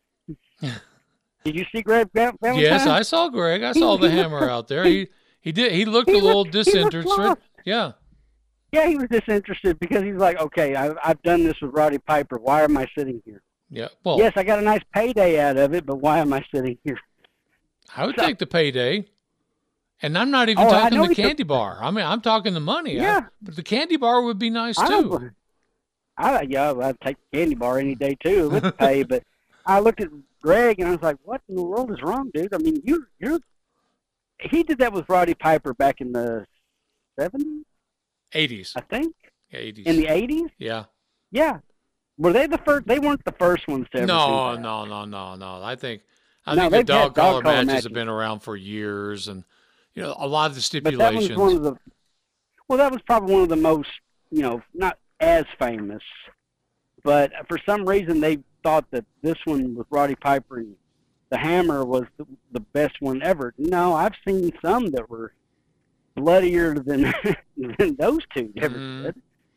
Did you see Greg Valentine? Yes, I saw Greg. I saw the Hammer out there. He did. He looked a little disinterested. Yeah. Yeah, he was disinterested because he's like, okay, I've done this with Roddy Piper. Why am I sitting here? Yeah. Well, yes, I got a nice payday out of it, but why am I sitting here? I would take the payday. And I'm not even talking the candy bar. I mean, I'm talking the money. Yeah. But the candy bar would be nice, too. I'd take the candy bar any day, too, with the pay. But I looked at Greg and I was like, "What in the world is wrong, dude? I mean, you're." He did that with Roddy Piper back in the 70s, 80s. I think. Yeah, 80s. In the 80s. Yeah. Yeah. Were they the first? They weren't the first ones to ever do that. No. I think the they've dog had collar matches matches have been around for years, and a lot of the But stipulations. that was one of the. Well, that was probably one of the most, not as famous, but for some reason they thought that this one with Roddy Piper and the Hammer was the best one ever. No, I've seen some that were bloodier than than those two ever did.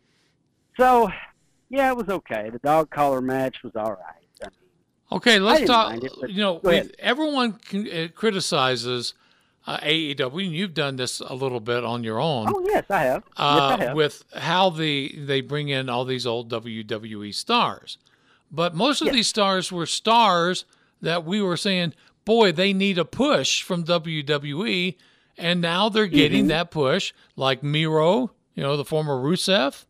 So, yeah, it was okay. The dog collar match was all right. Okay, let's talk. Mind it, but Everyone criticizes AEW, and you've done this a little bit on your own. Oh yes, I have. Yes, I have. With how they bring in all these old WWE stars, but most of these stars were stars that we were saying, boy, they need a push from WWE, and now they're getting that push, like Miro, the former Rusev.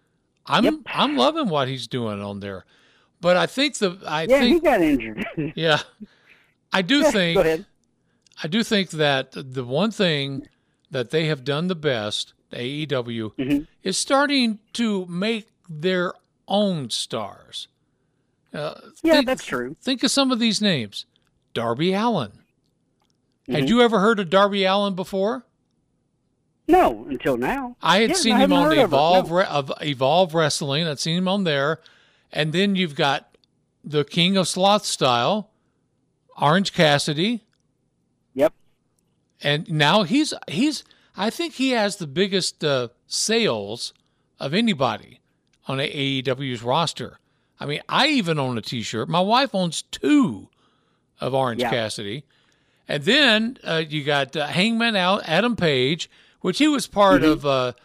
I'm loving what he's doing on there. But I think he got injured. Yeah. I do think Go ahead. I do think that the one thing that they have done the best, AEW, is starting to make their own stars. That's true. Think of some of these names. Darby Allin. Had you ever heard of Darby Allin before? No, until now. I had seen him on the Evolve Wrestling. I'd seen him on there. And then you've got the King of Sloth Style, Orange Cassidy. Yep. And now I think he has the biggest sales of anybody on AEW's roster. I mean, I even own a T-shirt. My wife owns 2 of Orange Cassidy. And then you got Hangman Adam Page, which he was part of,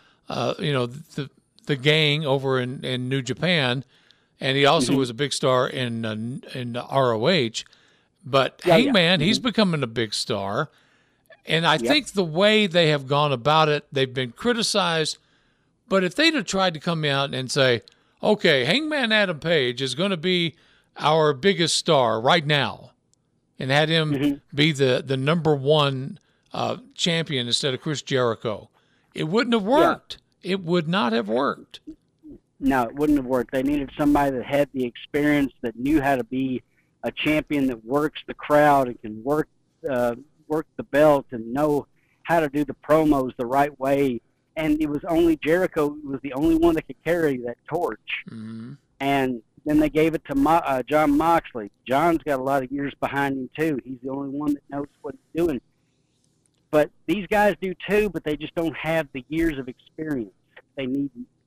the gang over in New Japan. And he also was a big star in ROH. But Hangman, he's becoming a big star. And I think the way they have gone about it, they've been criticized. But if they'd have tried to come out and say, okay, Hangman Adam Page is going to be our biggest star right now, and had him be the number 1 champion instead of Chris Jericho, it wouldn't have worked. Yeah. It would not have worked. No, it wouldn't have worked. They needed somebody that had the experience, that knew how to be a champion, that works the crowd and can work the belt and know how to do the promos the right way. And it was only Jericho was the only one that could carry that torch. And then they gave it to Jon Moxley. John's got a lot of years behind him, too. He's the only one that knows what he's doing. But these guys do, too, but they just don't have the years of experience. They need,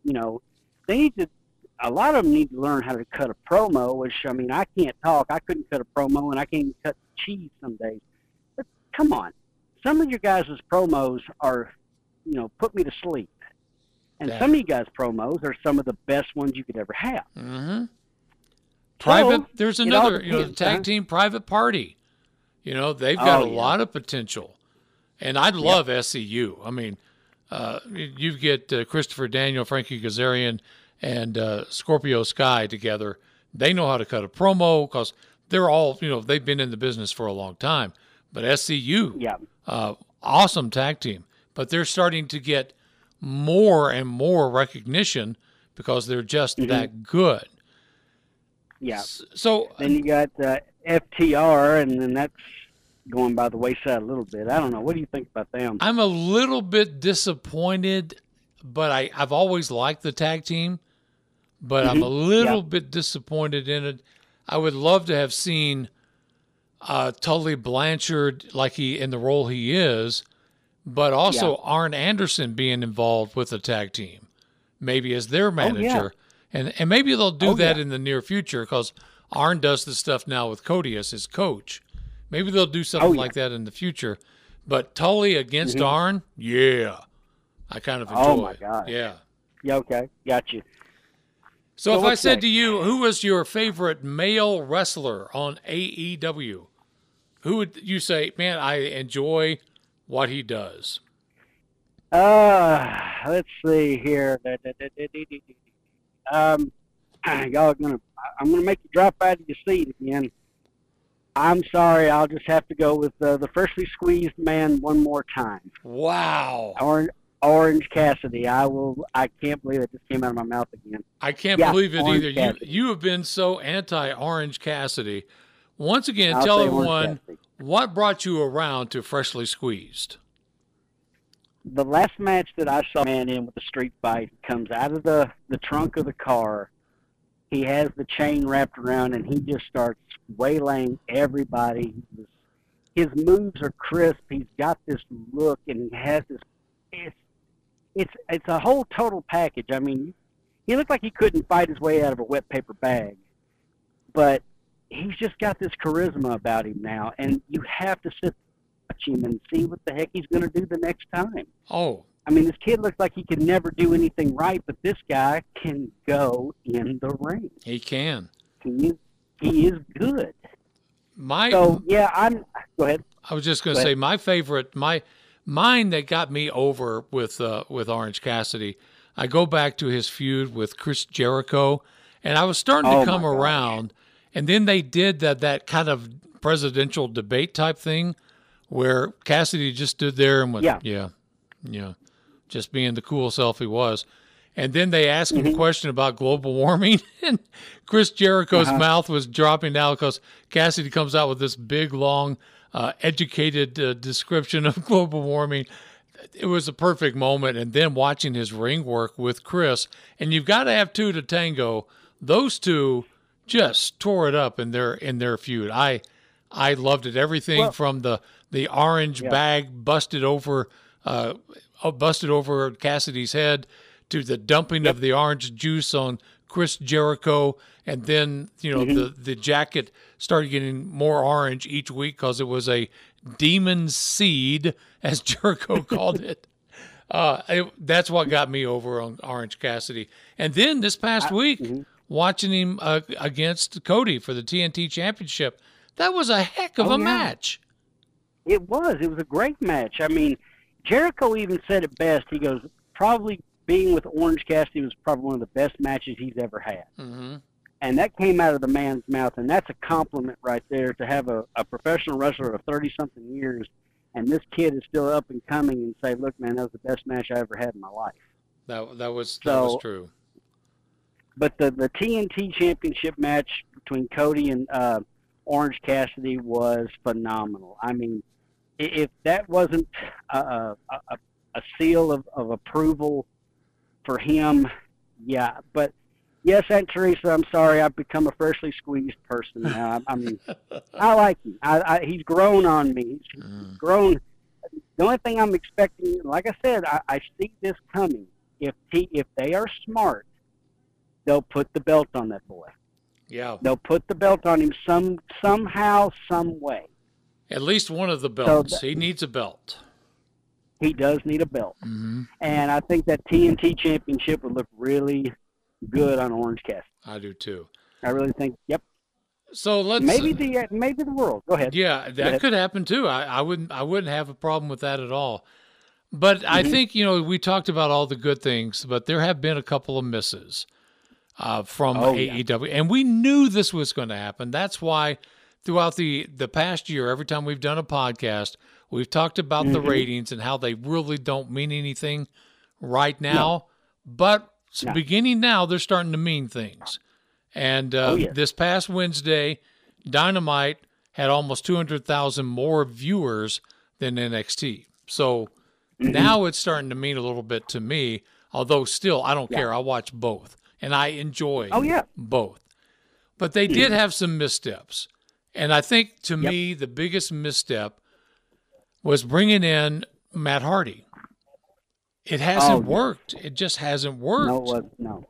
a lot of them need to learn how to cut a promo, which, I mean, I can't talk. I couldn't cut a promo, and I can't even cut cheese some days. But come on. Some of your guys' promos are, put me to sleep. And some of you guys' promos are some of the best ones you could ever have. There's another, the tag team Private Party. They've got a lot of potential. And I'd love SCU. I mean, you get Christopher Daniel, Frankie Kazarian, and Scorpio Sky together. They know how to cut a promo because they're all, they've been in the business for a long time. But SCU, awesome tag team. But they're starting to get more and more recognition because they're just that good. Yeah. So then you got FTR, and then that's going by the wayside a little bit. I don't know. What do you think about them? I'm a little bit disappointed, but I've always liked the tag team, but I'm a little bit disappointed in it. I would love to have seen Tully Blanchard in the role he is, but also Arn Anderson being involved with the tag team, maybe as their manager. And maybe they'll do that in the near future because Arn does the stuff now with Cody as his coach. Maybe they'll do something like that in the future. But Tully against Arn, I kind of enjoy it. Oh, my God. Yeah. Yeah, okay. Got you. So if I said to you, who was your favorite male wrestler on AEW, who would you say, man, I enjoy what he does? Let's see here. Y'all are gonna. I'm going to make you drop out of your seat again. I'm sorry. I'll just have to go with the freshly squeezed man one more time. Wow. Orange Cassidy. I can't believe it just came out of my mouth again. I can't believe it Orange either. Cassidy. You have been so anti-Orange Cassidy. Once again, I'll tell say Orange everyone Cassidy. what brought you around to Freshly Squeezed. The last match that I saw man in with the street fight, he comes out of the trunk of the car. He has the chain wrapped around, and he just starts waylaying everybody. His moves are crisp. He's got this look, and he has this. It's a whole total package. I mean, he looked like he couldn't fight his way out of a wet paper bag, but he's just got this charisma about him now, and you have to sit watch him and see what the heck he's going to do the next time. Oh. I mean, this kid looks like he can never do anything right, but this guy can go in the ring. He can. He is good. Go ahead. I was just going to say my favorite, mine that got me over with Orange Cassidy. I go back to his feud with Chris Jericho, and I was starting to come around, and then they did that kind of presidential debate type thing, where Cassidy just stood there and went, yeah, just being the cool self he was. And then they asked him a question about global warming, and Chris Jericho's mouth was dropping down because Cassidy comes out with this big, long, educated description of global warming. It was a perfect moment. And then watching his ring work with Chris, and you've got to have two to tango. Those two just tore it up in their feud. I loved it. Everything from the orange bag busted over Cassidy's head to the dumping of the orange juice on Chris Jericho, and then the jacket started getting more orange each week because it was a demon seed, as Jericho called it. That's what got me over on Orange Cassidy. And then this past week, watching him against Cody for the TNT Championship, that was a heck of a match. It was a great match. I mean, Jericho even said it best. He goes, probably being with Orange Cassidy was probably one of the best matches he's ever had. Mm-hmm. And that came out of the man's mouth, and that's a compliment right there to have a professional wrestler of 30-something years, and this kid is still up and coming and say, look, man, that was the best match I ever had in my life. That was true. But the TNT Championship match between Cody and Orange Cassidy was phenomenal. I mean, if that wasn't a seal of approval for him, yeah. But yes, Aunt Teresa, I'm sorry, I've become a freshly squeezed person now. I mean, I like him. He's grown on me. He's grown. The only thing I'm expecting, like I said, I see this coming. If they are smart, they'll put the belt on that boy. Yeah. They'll put the belt on him somehow, some way. At least one of the belts. He needs a belt. He does need a belt. Mm-hmm. And I think that TNT Championship would look really good on Orange Cassidy. I do too. I really think, yep. So let's maybe the world. Go ahead. Yeah, that could happen too. I wouldn't have a problem with that at all. But I think, we talked about all the good things, but there have been a couple of misses from AEW. And we knew this was going to happen. That's why throughout the past year, every time we've done a podcast, we've talked about the ratings and how they really don't mean anything right now. But beginning now, they're starting to mean things. And this past Wednesday, Dynamite had almost 200,000 more viewers than NXT. So now it's starting to mean a little bit to me, although still I don't care. I watch both, and I enjoy both. But they did have some missteps. And I think, to me, the biggest misstep was bringing in Matt Hardy. It hasn't worked. It just hasn't worked. No.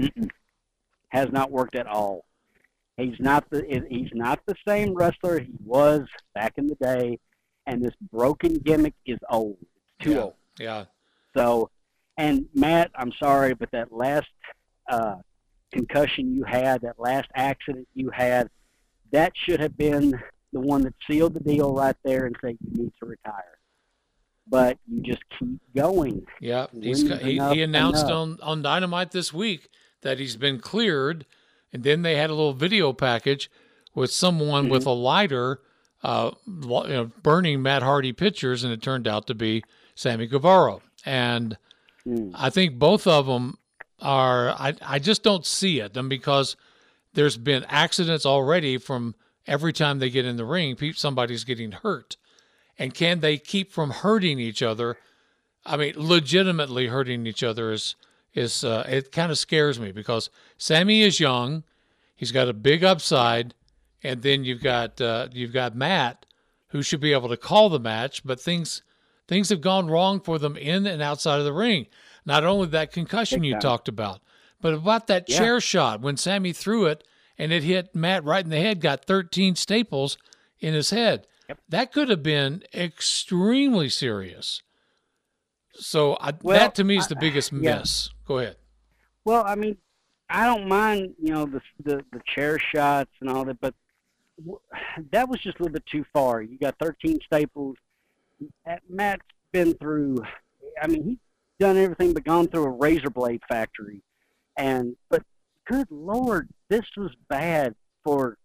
Has not worked at all. He's not the same wrestler he was back in the day, and this broken gimmick is old. It's too old. Yeah. So, and Matt, I'm sorry, but that last concussion you had, that last accident you had, that should have been the one that sealed the deal right there and said you need to retire. But you just keep going. Yeah, he announced on Dynamite this week that he's been cleared, And then they had a little video package with someone with a lighter burning Matt Hardy pictures, and it turned out to be Sammy Guevara. And I think both of them are, I just don't see it. And because there's been accidents already from every time they get in the ring, somebody's getting hurt. And can they keep from hurting each other? I mean, legitimately hurting each other is it kind of scares me, because Sammy is young, he's got a big upside, and then you've got Matt, who should be able to call the match, but things have gone wrong for them in and outside of the ring. Not only that concussion you talked about, but about that chair shot when Sammy threw it and it hit Matt right in the head, got 13 staples in his head. Yep. That could have been extremely serious. So that to me is the biggest miss. Go ahead. Well, I mean, I don't mind, the chair shots and all that, but that was just a little bit too far. You got 13 staples. Matt's been through, I mean, he's done everything but gone through a razor blade factory. But good Lord, this was bad for,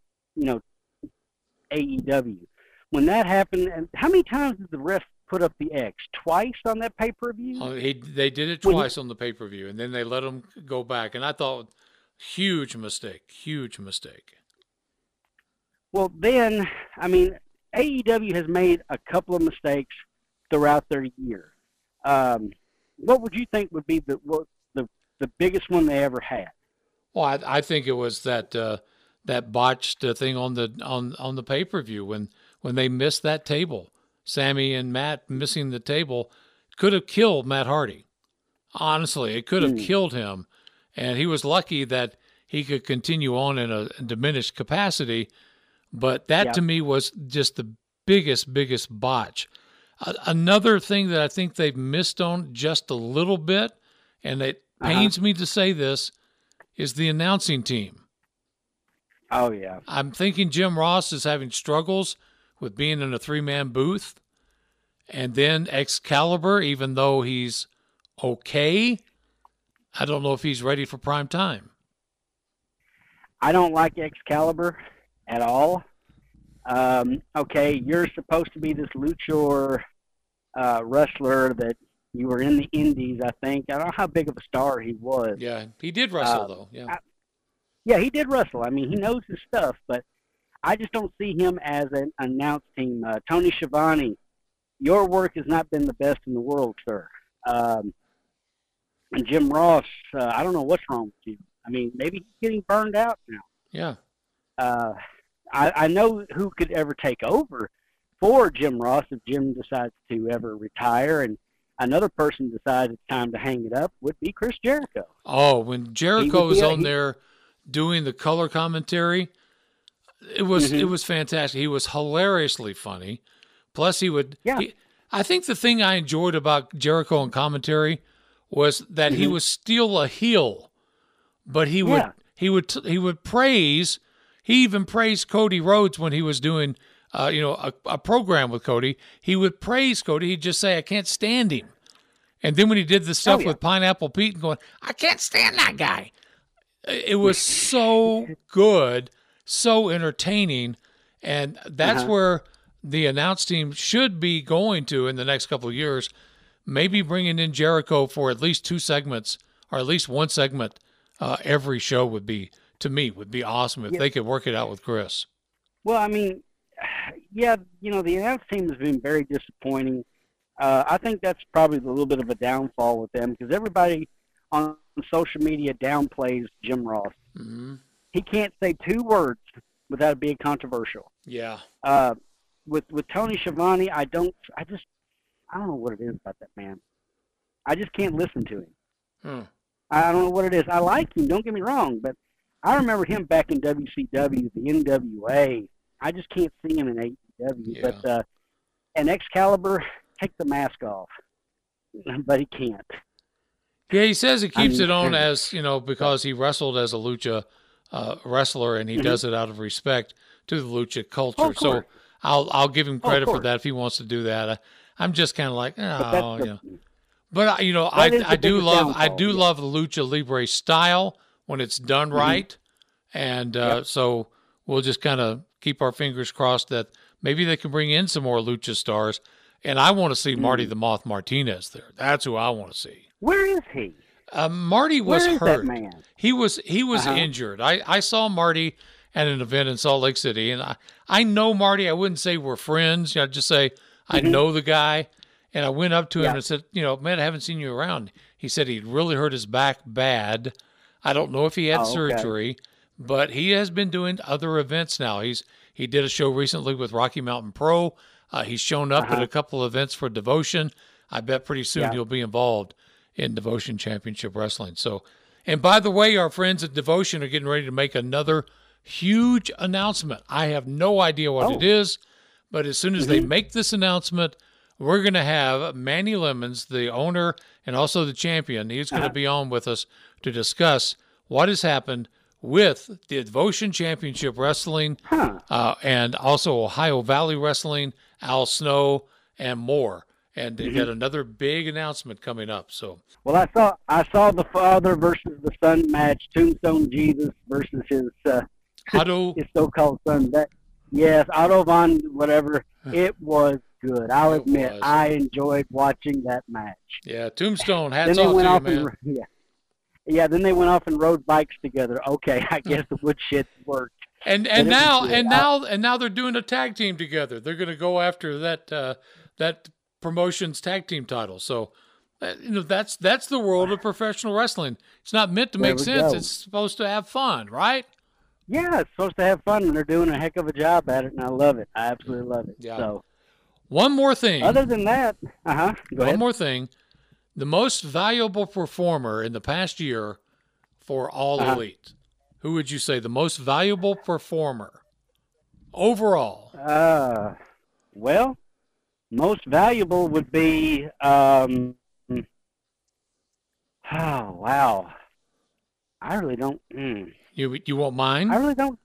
AEW. When that happened, and how many times did the ref put up the X? Twice on that pay-per-view? They did it twice on the pay-per-view, and then they let him go back. And I thought, huge mistake. Well, then, I mean, AEW has made a couple of mistakes throughout their year. What would you think would be the biggest one they ever had? Well, I think it was that botched thing on the pay-per-view when they missed that table. Sammy and Matt missing the table could have killed Matt Hardy. Honestly, it could have killed him. And he was lucky that he could continue on in a diminished capacity. But that to me was just the biggest botch. Another thing that I think they've missed on just a little bit, and it pains me to say this, is the announcing team. Oh, yeah. I'm thinking Jim Ross is having struggles with being in a three-man booth. And then Excalibur, even though he's okay, I don't know if he's ready for prime time. I don't like Excalibur at all. Okay, you're supposed to be this luchador wrestler that you were in the Indies, I think. I don't know how big of a star he was. Yeah, he did wrestle, though. Yeah. He did wrestle. I mean, he knows his stuff, but I just don't see him as an announce team. Tony Schiavone, your work has not been the best in the world, sir. And Jim Ross, I don't know what's wrong with you. I mean, maybe he's getting burned out now. Yeah. I know who could ever take over for Jim Ross if Jim decides to ever retire, and another person decides it's time to hang it up would be Chris Jericho. Oh, when Jericho was on there doing the color commentary, it was fantastic. He was hilariously funny. Plus, I think the thing I enjoyed about Jericho and commentary was that he was still a heel, but he would praise. He even praised Cody Rhodes when he was doing, a program with Cody. He would praise Cody. He'd just say, "I can't stand him," and then when he did the stuff with Pineapple Pete and going, "I can't stand that guy," it was so good, so entertaining, and that's where the announce team should be going to in the next couple of years. Maybe bringing in Jericho for at least 2 segments or at least 1 segment every show would be awesome if they could work it out with Chris. Well, I mean, the announce team has been very disappointing. I think that's probably a little bit of a downfall with them because everybody on social media downplays Jim Ross. Mm-hmm. He can't say 2 words without it being controversial. Yeah. With Tony Schiavone, I don't know what it is about that man. I just can't listen to him. I don't know what it is. I like him, don't get me wrong, but I remember him back in WCW, the NWA. I just can't see him in AEW. Yeah. But and Excalibur, take the mask off. But he can't. Yeah, he says he keeps it on as, because he wrestled as a lucha wrestler, and he does it out of respect to the lucha culture. So I'll give him credit for that if he wants to do that. I'm just kind of like, But I do love the lucha libre style when it's done right. And so we'll just kind of keep our fingers crossed that maybe they can bring in some more Lucha stars. And I want to see Marty the Moth Martinez there. That's who I want to see. Where is he? Marty was Where is hurt. that man? He was injured. I saw Marty at an event in Salt Lake City, and I know Marty. I wouldn't say we're friends. I'd just say I know the guy. And I went up to him and said, man, I haven't seen you around. He said he'd really hurt his back bad. I don't know if he had surgery, but he has been doing other events now. He did a show recently with Rocky Mountain Pro. He's shown up at a couple of events for Devotion. I bet pretty soon he'll be involved in Devotion Championship Wrestling. So, and by the way, our friends at Devotion are getting ready to make another huge announcement. I have no idea what it is, but as soon as they make this announcement, we're going to have Manny Lemons, the owner and also the champion. He's going to be on with us to discuss what has happened with the Devotion Championship Wrestling and also Ohio Valley Wrestling, Al Snow, and more. And they got another big announcement coming up. So, well, I saw the father versus the son match, Tombstone Jesus versus his his so-called son. Otto von whatever. It was good. I'll admit, I enjoyed watching that match. Yeah, Tombstone, hats off to you, man. Then they went off and rode bikes together. Okay, I guess the woodsheds worked. And now they're doing a tag team together. They're going to go after that promotion's tag team title. So, that's the world of professional wrestling. It's not meant to make sense. It's supposed to have fun, right? Yeah, it's supposed to have fun, and they're doing a heck of a job at it, and I love it. I absolutely love it. Yeah. So, one more thing. Other than that, go ahead. One more thing. The most valuable performer in the past year for All Elite. Who would you say the most valuable performer overall? Well, most valuable would be oh wow. I really don't. You won't mind? I really don't.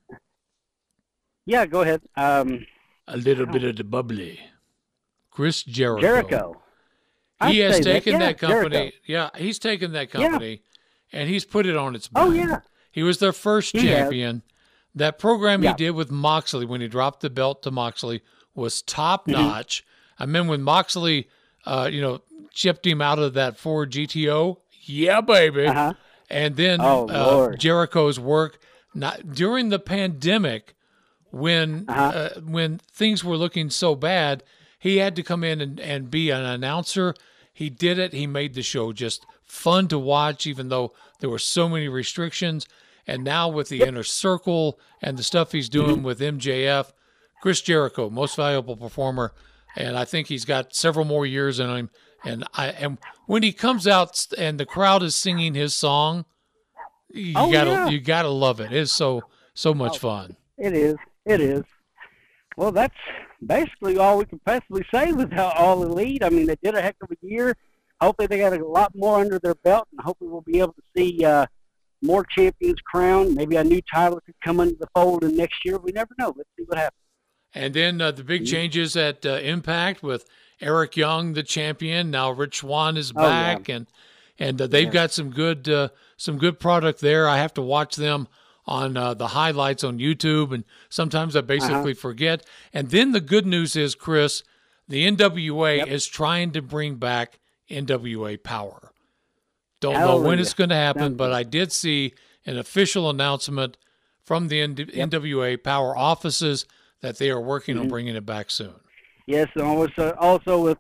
Yeah, go ahead. A little bit of the bubbly. Chris Jericho. Jericho. He has taken that company. Jericho. Yeah, he's taken that company and he's put it on its back. Oh, yeah. He was their first champion. That program he did with Moxley when he dropped the belt to Moxley was top notch. I remember when Moxley, chipped him out of that Ford GTO. Yeah, baby. And then Jericho's work during the pandemic when things were looking so bad, he had to come in and be an announcer. He did it. He made the show just fun to watch, even though there were so many restrictions. And now with the Inner Circle and the stuff he's doing with MJF, Chris Jericho, most valuable performer. And I think he's got several more years in him. And when he comes out and the crowd is singing his song, you gotta love it. It's so much fun. It is. Well, that's basically all we can possibly say with All Elite. I mean, they did a heck of a year. Hopefully they got a lot more under their belt, and hopefully we'll be able to see more champions crowned. Maybe a new title could come into the fold in next year. We never know. Let's see what happens. And then the big changes at Impact with Eric Young, the champion. Now Rich Swann is back, and they've got some good product there. I have to watch them on the highlights on YouTube, and sometimes I basically forget. And then the good news is, Chris, the NWA is trying to bring back NWA Power. Don't know when it's going to happen, but I did see an official announcement from the NWA Power offices that they are working on bringing it back soon. Yes, and also with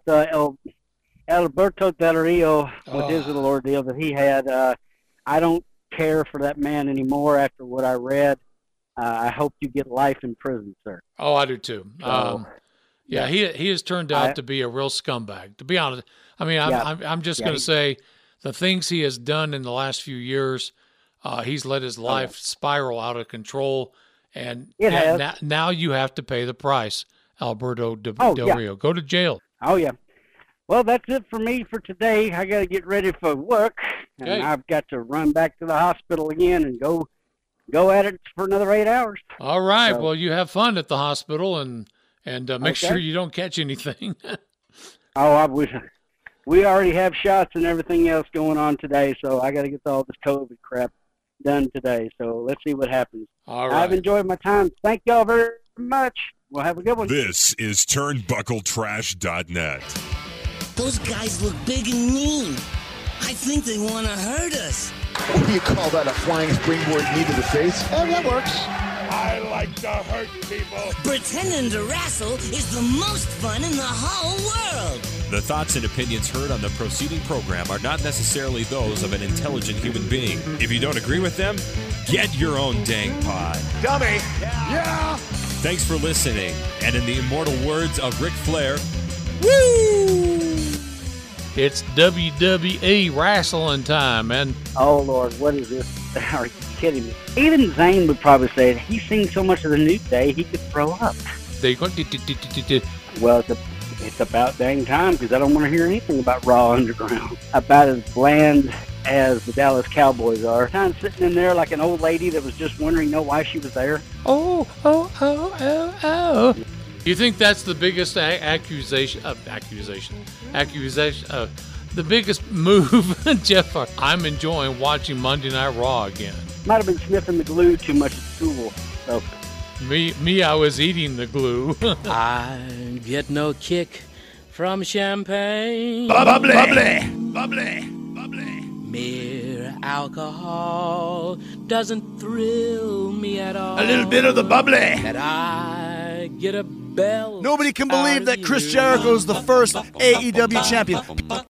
Alberto Del Rio with his little ordeal that he had. I don't care for that man anymore after what I read. I hope you get life in prison, sir. Oh, I do too. He has turned out to be a real scumbag, to be honest. I mean, I'm just going to say the things he has done in the last few years, he's let his life spiral out of control. And now you have to pay the price, Alberto Del Rio. Go to jail. Oh, yeah. Well, that's it for me for today. I got to get ready for work, and I've got to run back to the hospital again and go at it for another 8 hours. All right. So, well, you have fun at the hospital, and make sure you don't catch anything. We already have shots and everything else going on today, so I got to get all this COVID crap done today. So let's see what happens. All right. I've enjoyed my time. Thank y'all very much. We'll have a good one. This is TurnbuckleTrash.net. Those guys look big and mean. I think they want to hurt us. What do you call that, a flying springboard knee to the face? That works. I like to hurt people. Pretending to wrestle is the most fun in the whole world. The thoughts and opinions heard on the preceding program are not necessarily those of an intelligent human being. If you don't agree with them, get your own dang pod. Dummy. Yeah. Thanks for listening. And in the immortal words of Ric Flair, woo! It's WWE wrestling time, man. Oh, Lord, what is this? Are you kidding me? Even Zayn would probably say he's seen so much of the New Day, he could throw up. They go. Well, it's about dang time because I don't want to hear anything about Raw Underground. About as bland as the Dallas Cowboys are. Kind of sitting in there like an old lady that was just wondering why she was there. Oh. You think that's the biggest accusation? The biggest move, Jeff? I'm enjoying watching Monday Night Raw again. Might have been sniffing the glue too much at school. So. Me, I was eating the glue. I get no kick from champagne. Bubbly. Mere alcohol doesn't thrill me at all. A little bit of the bubbly. That I get a bell. Nobody can believe that Chris Jericho is the first AEW champion.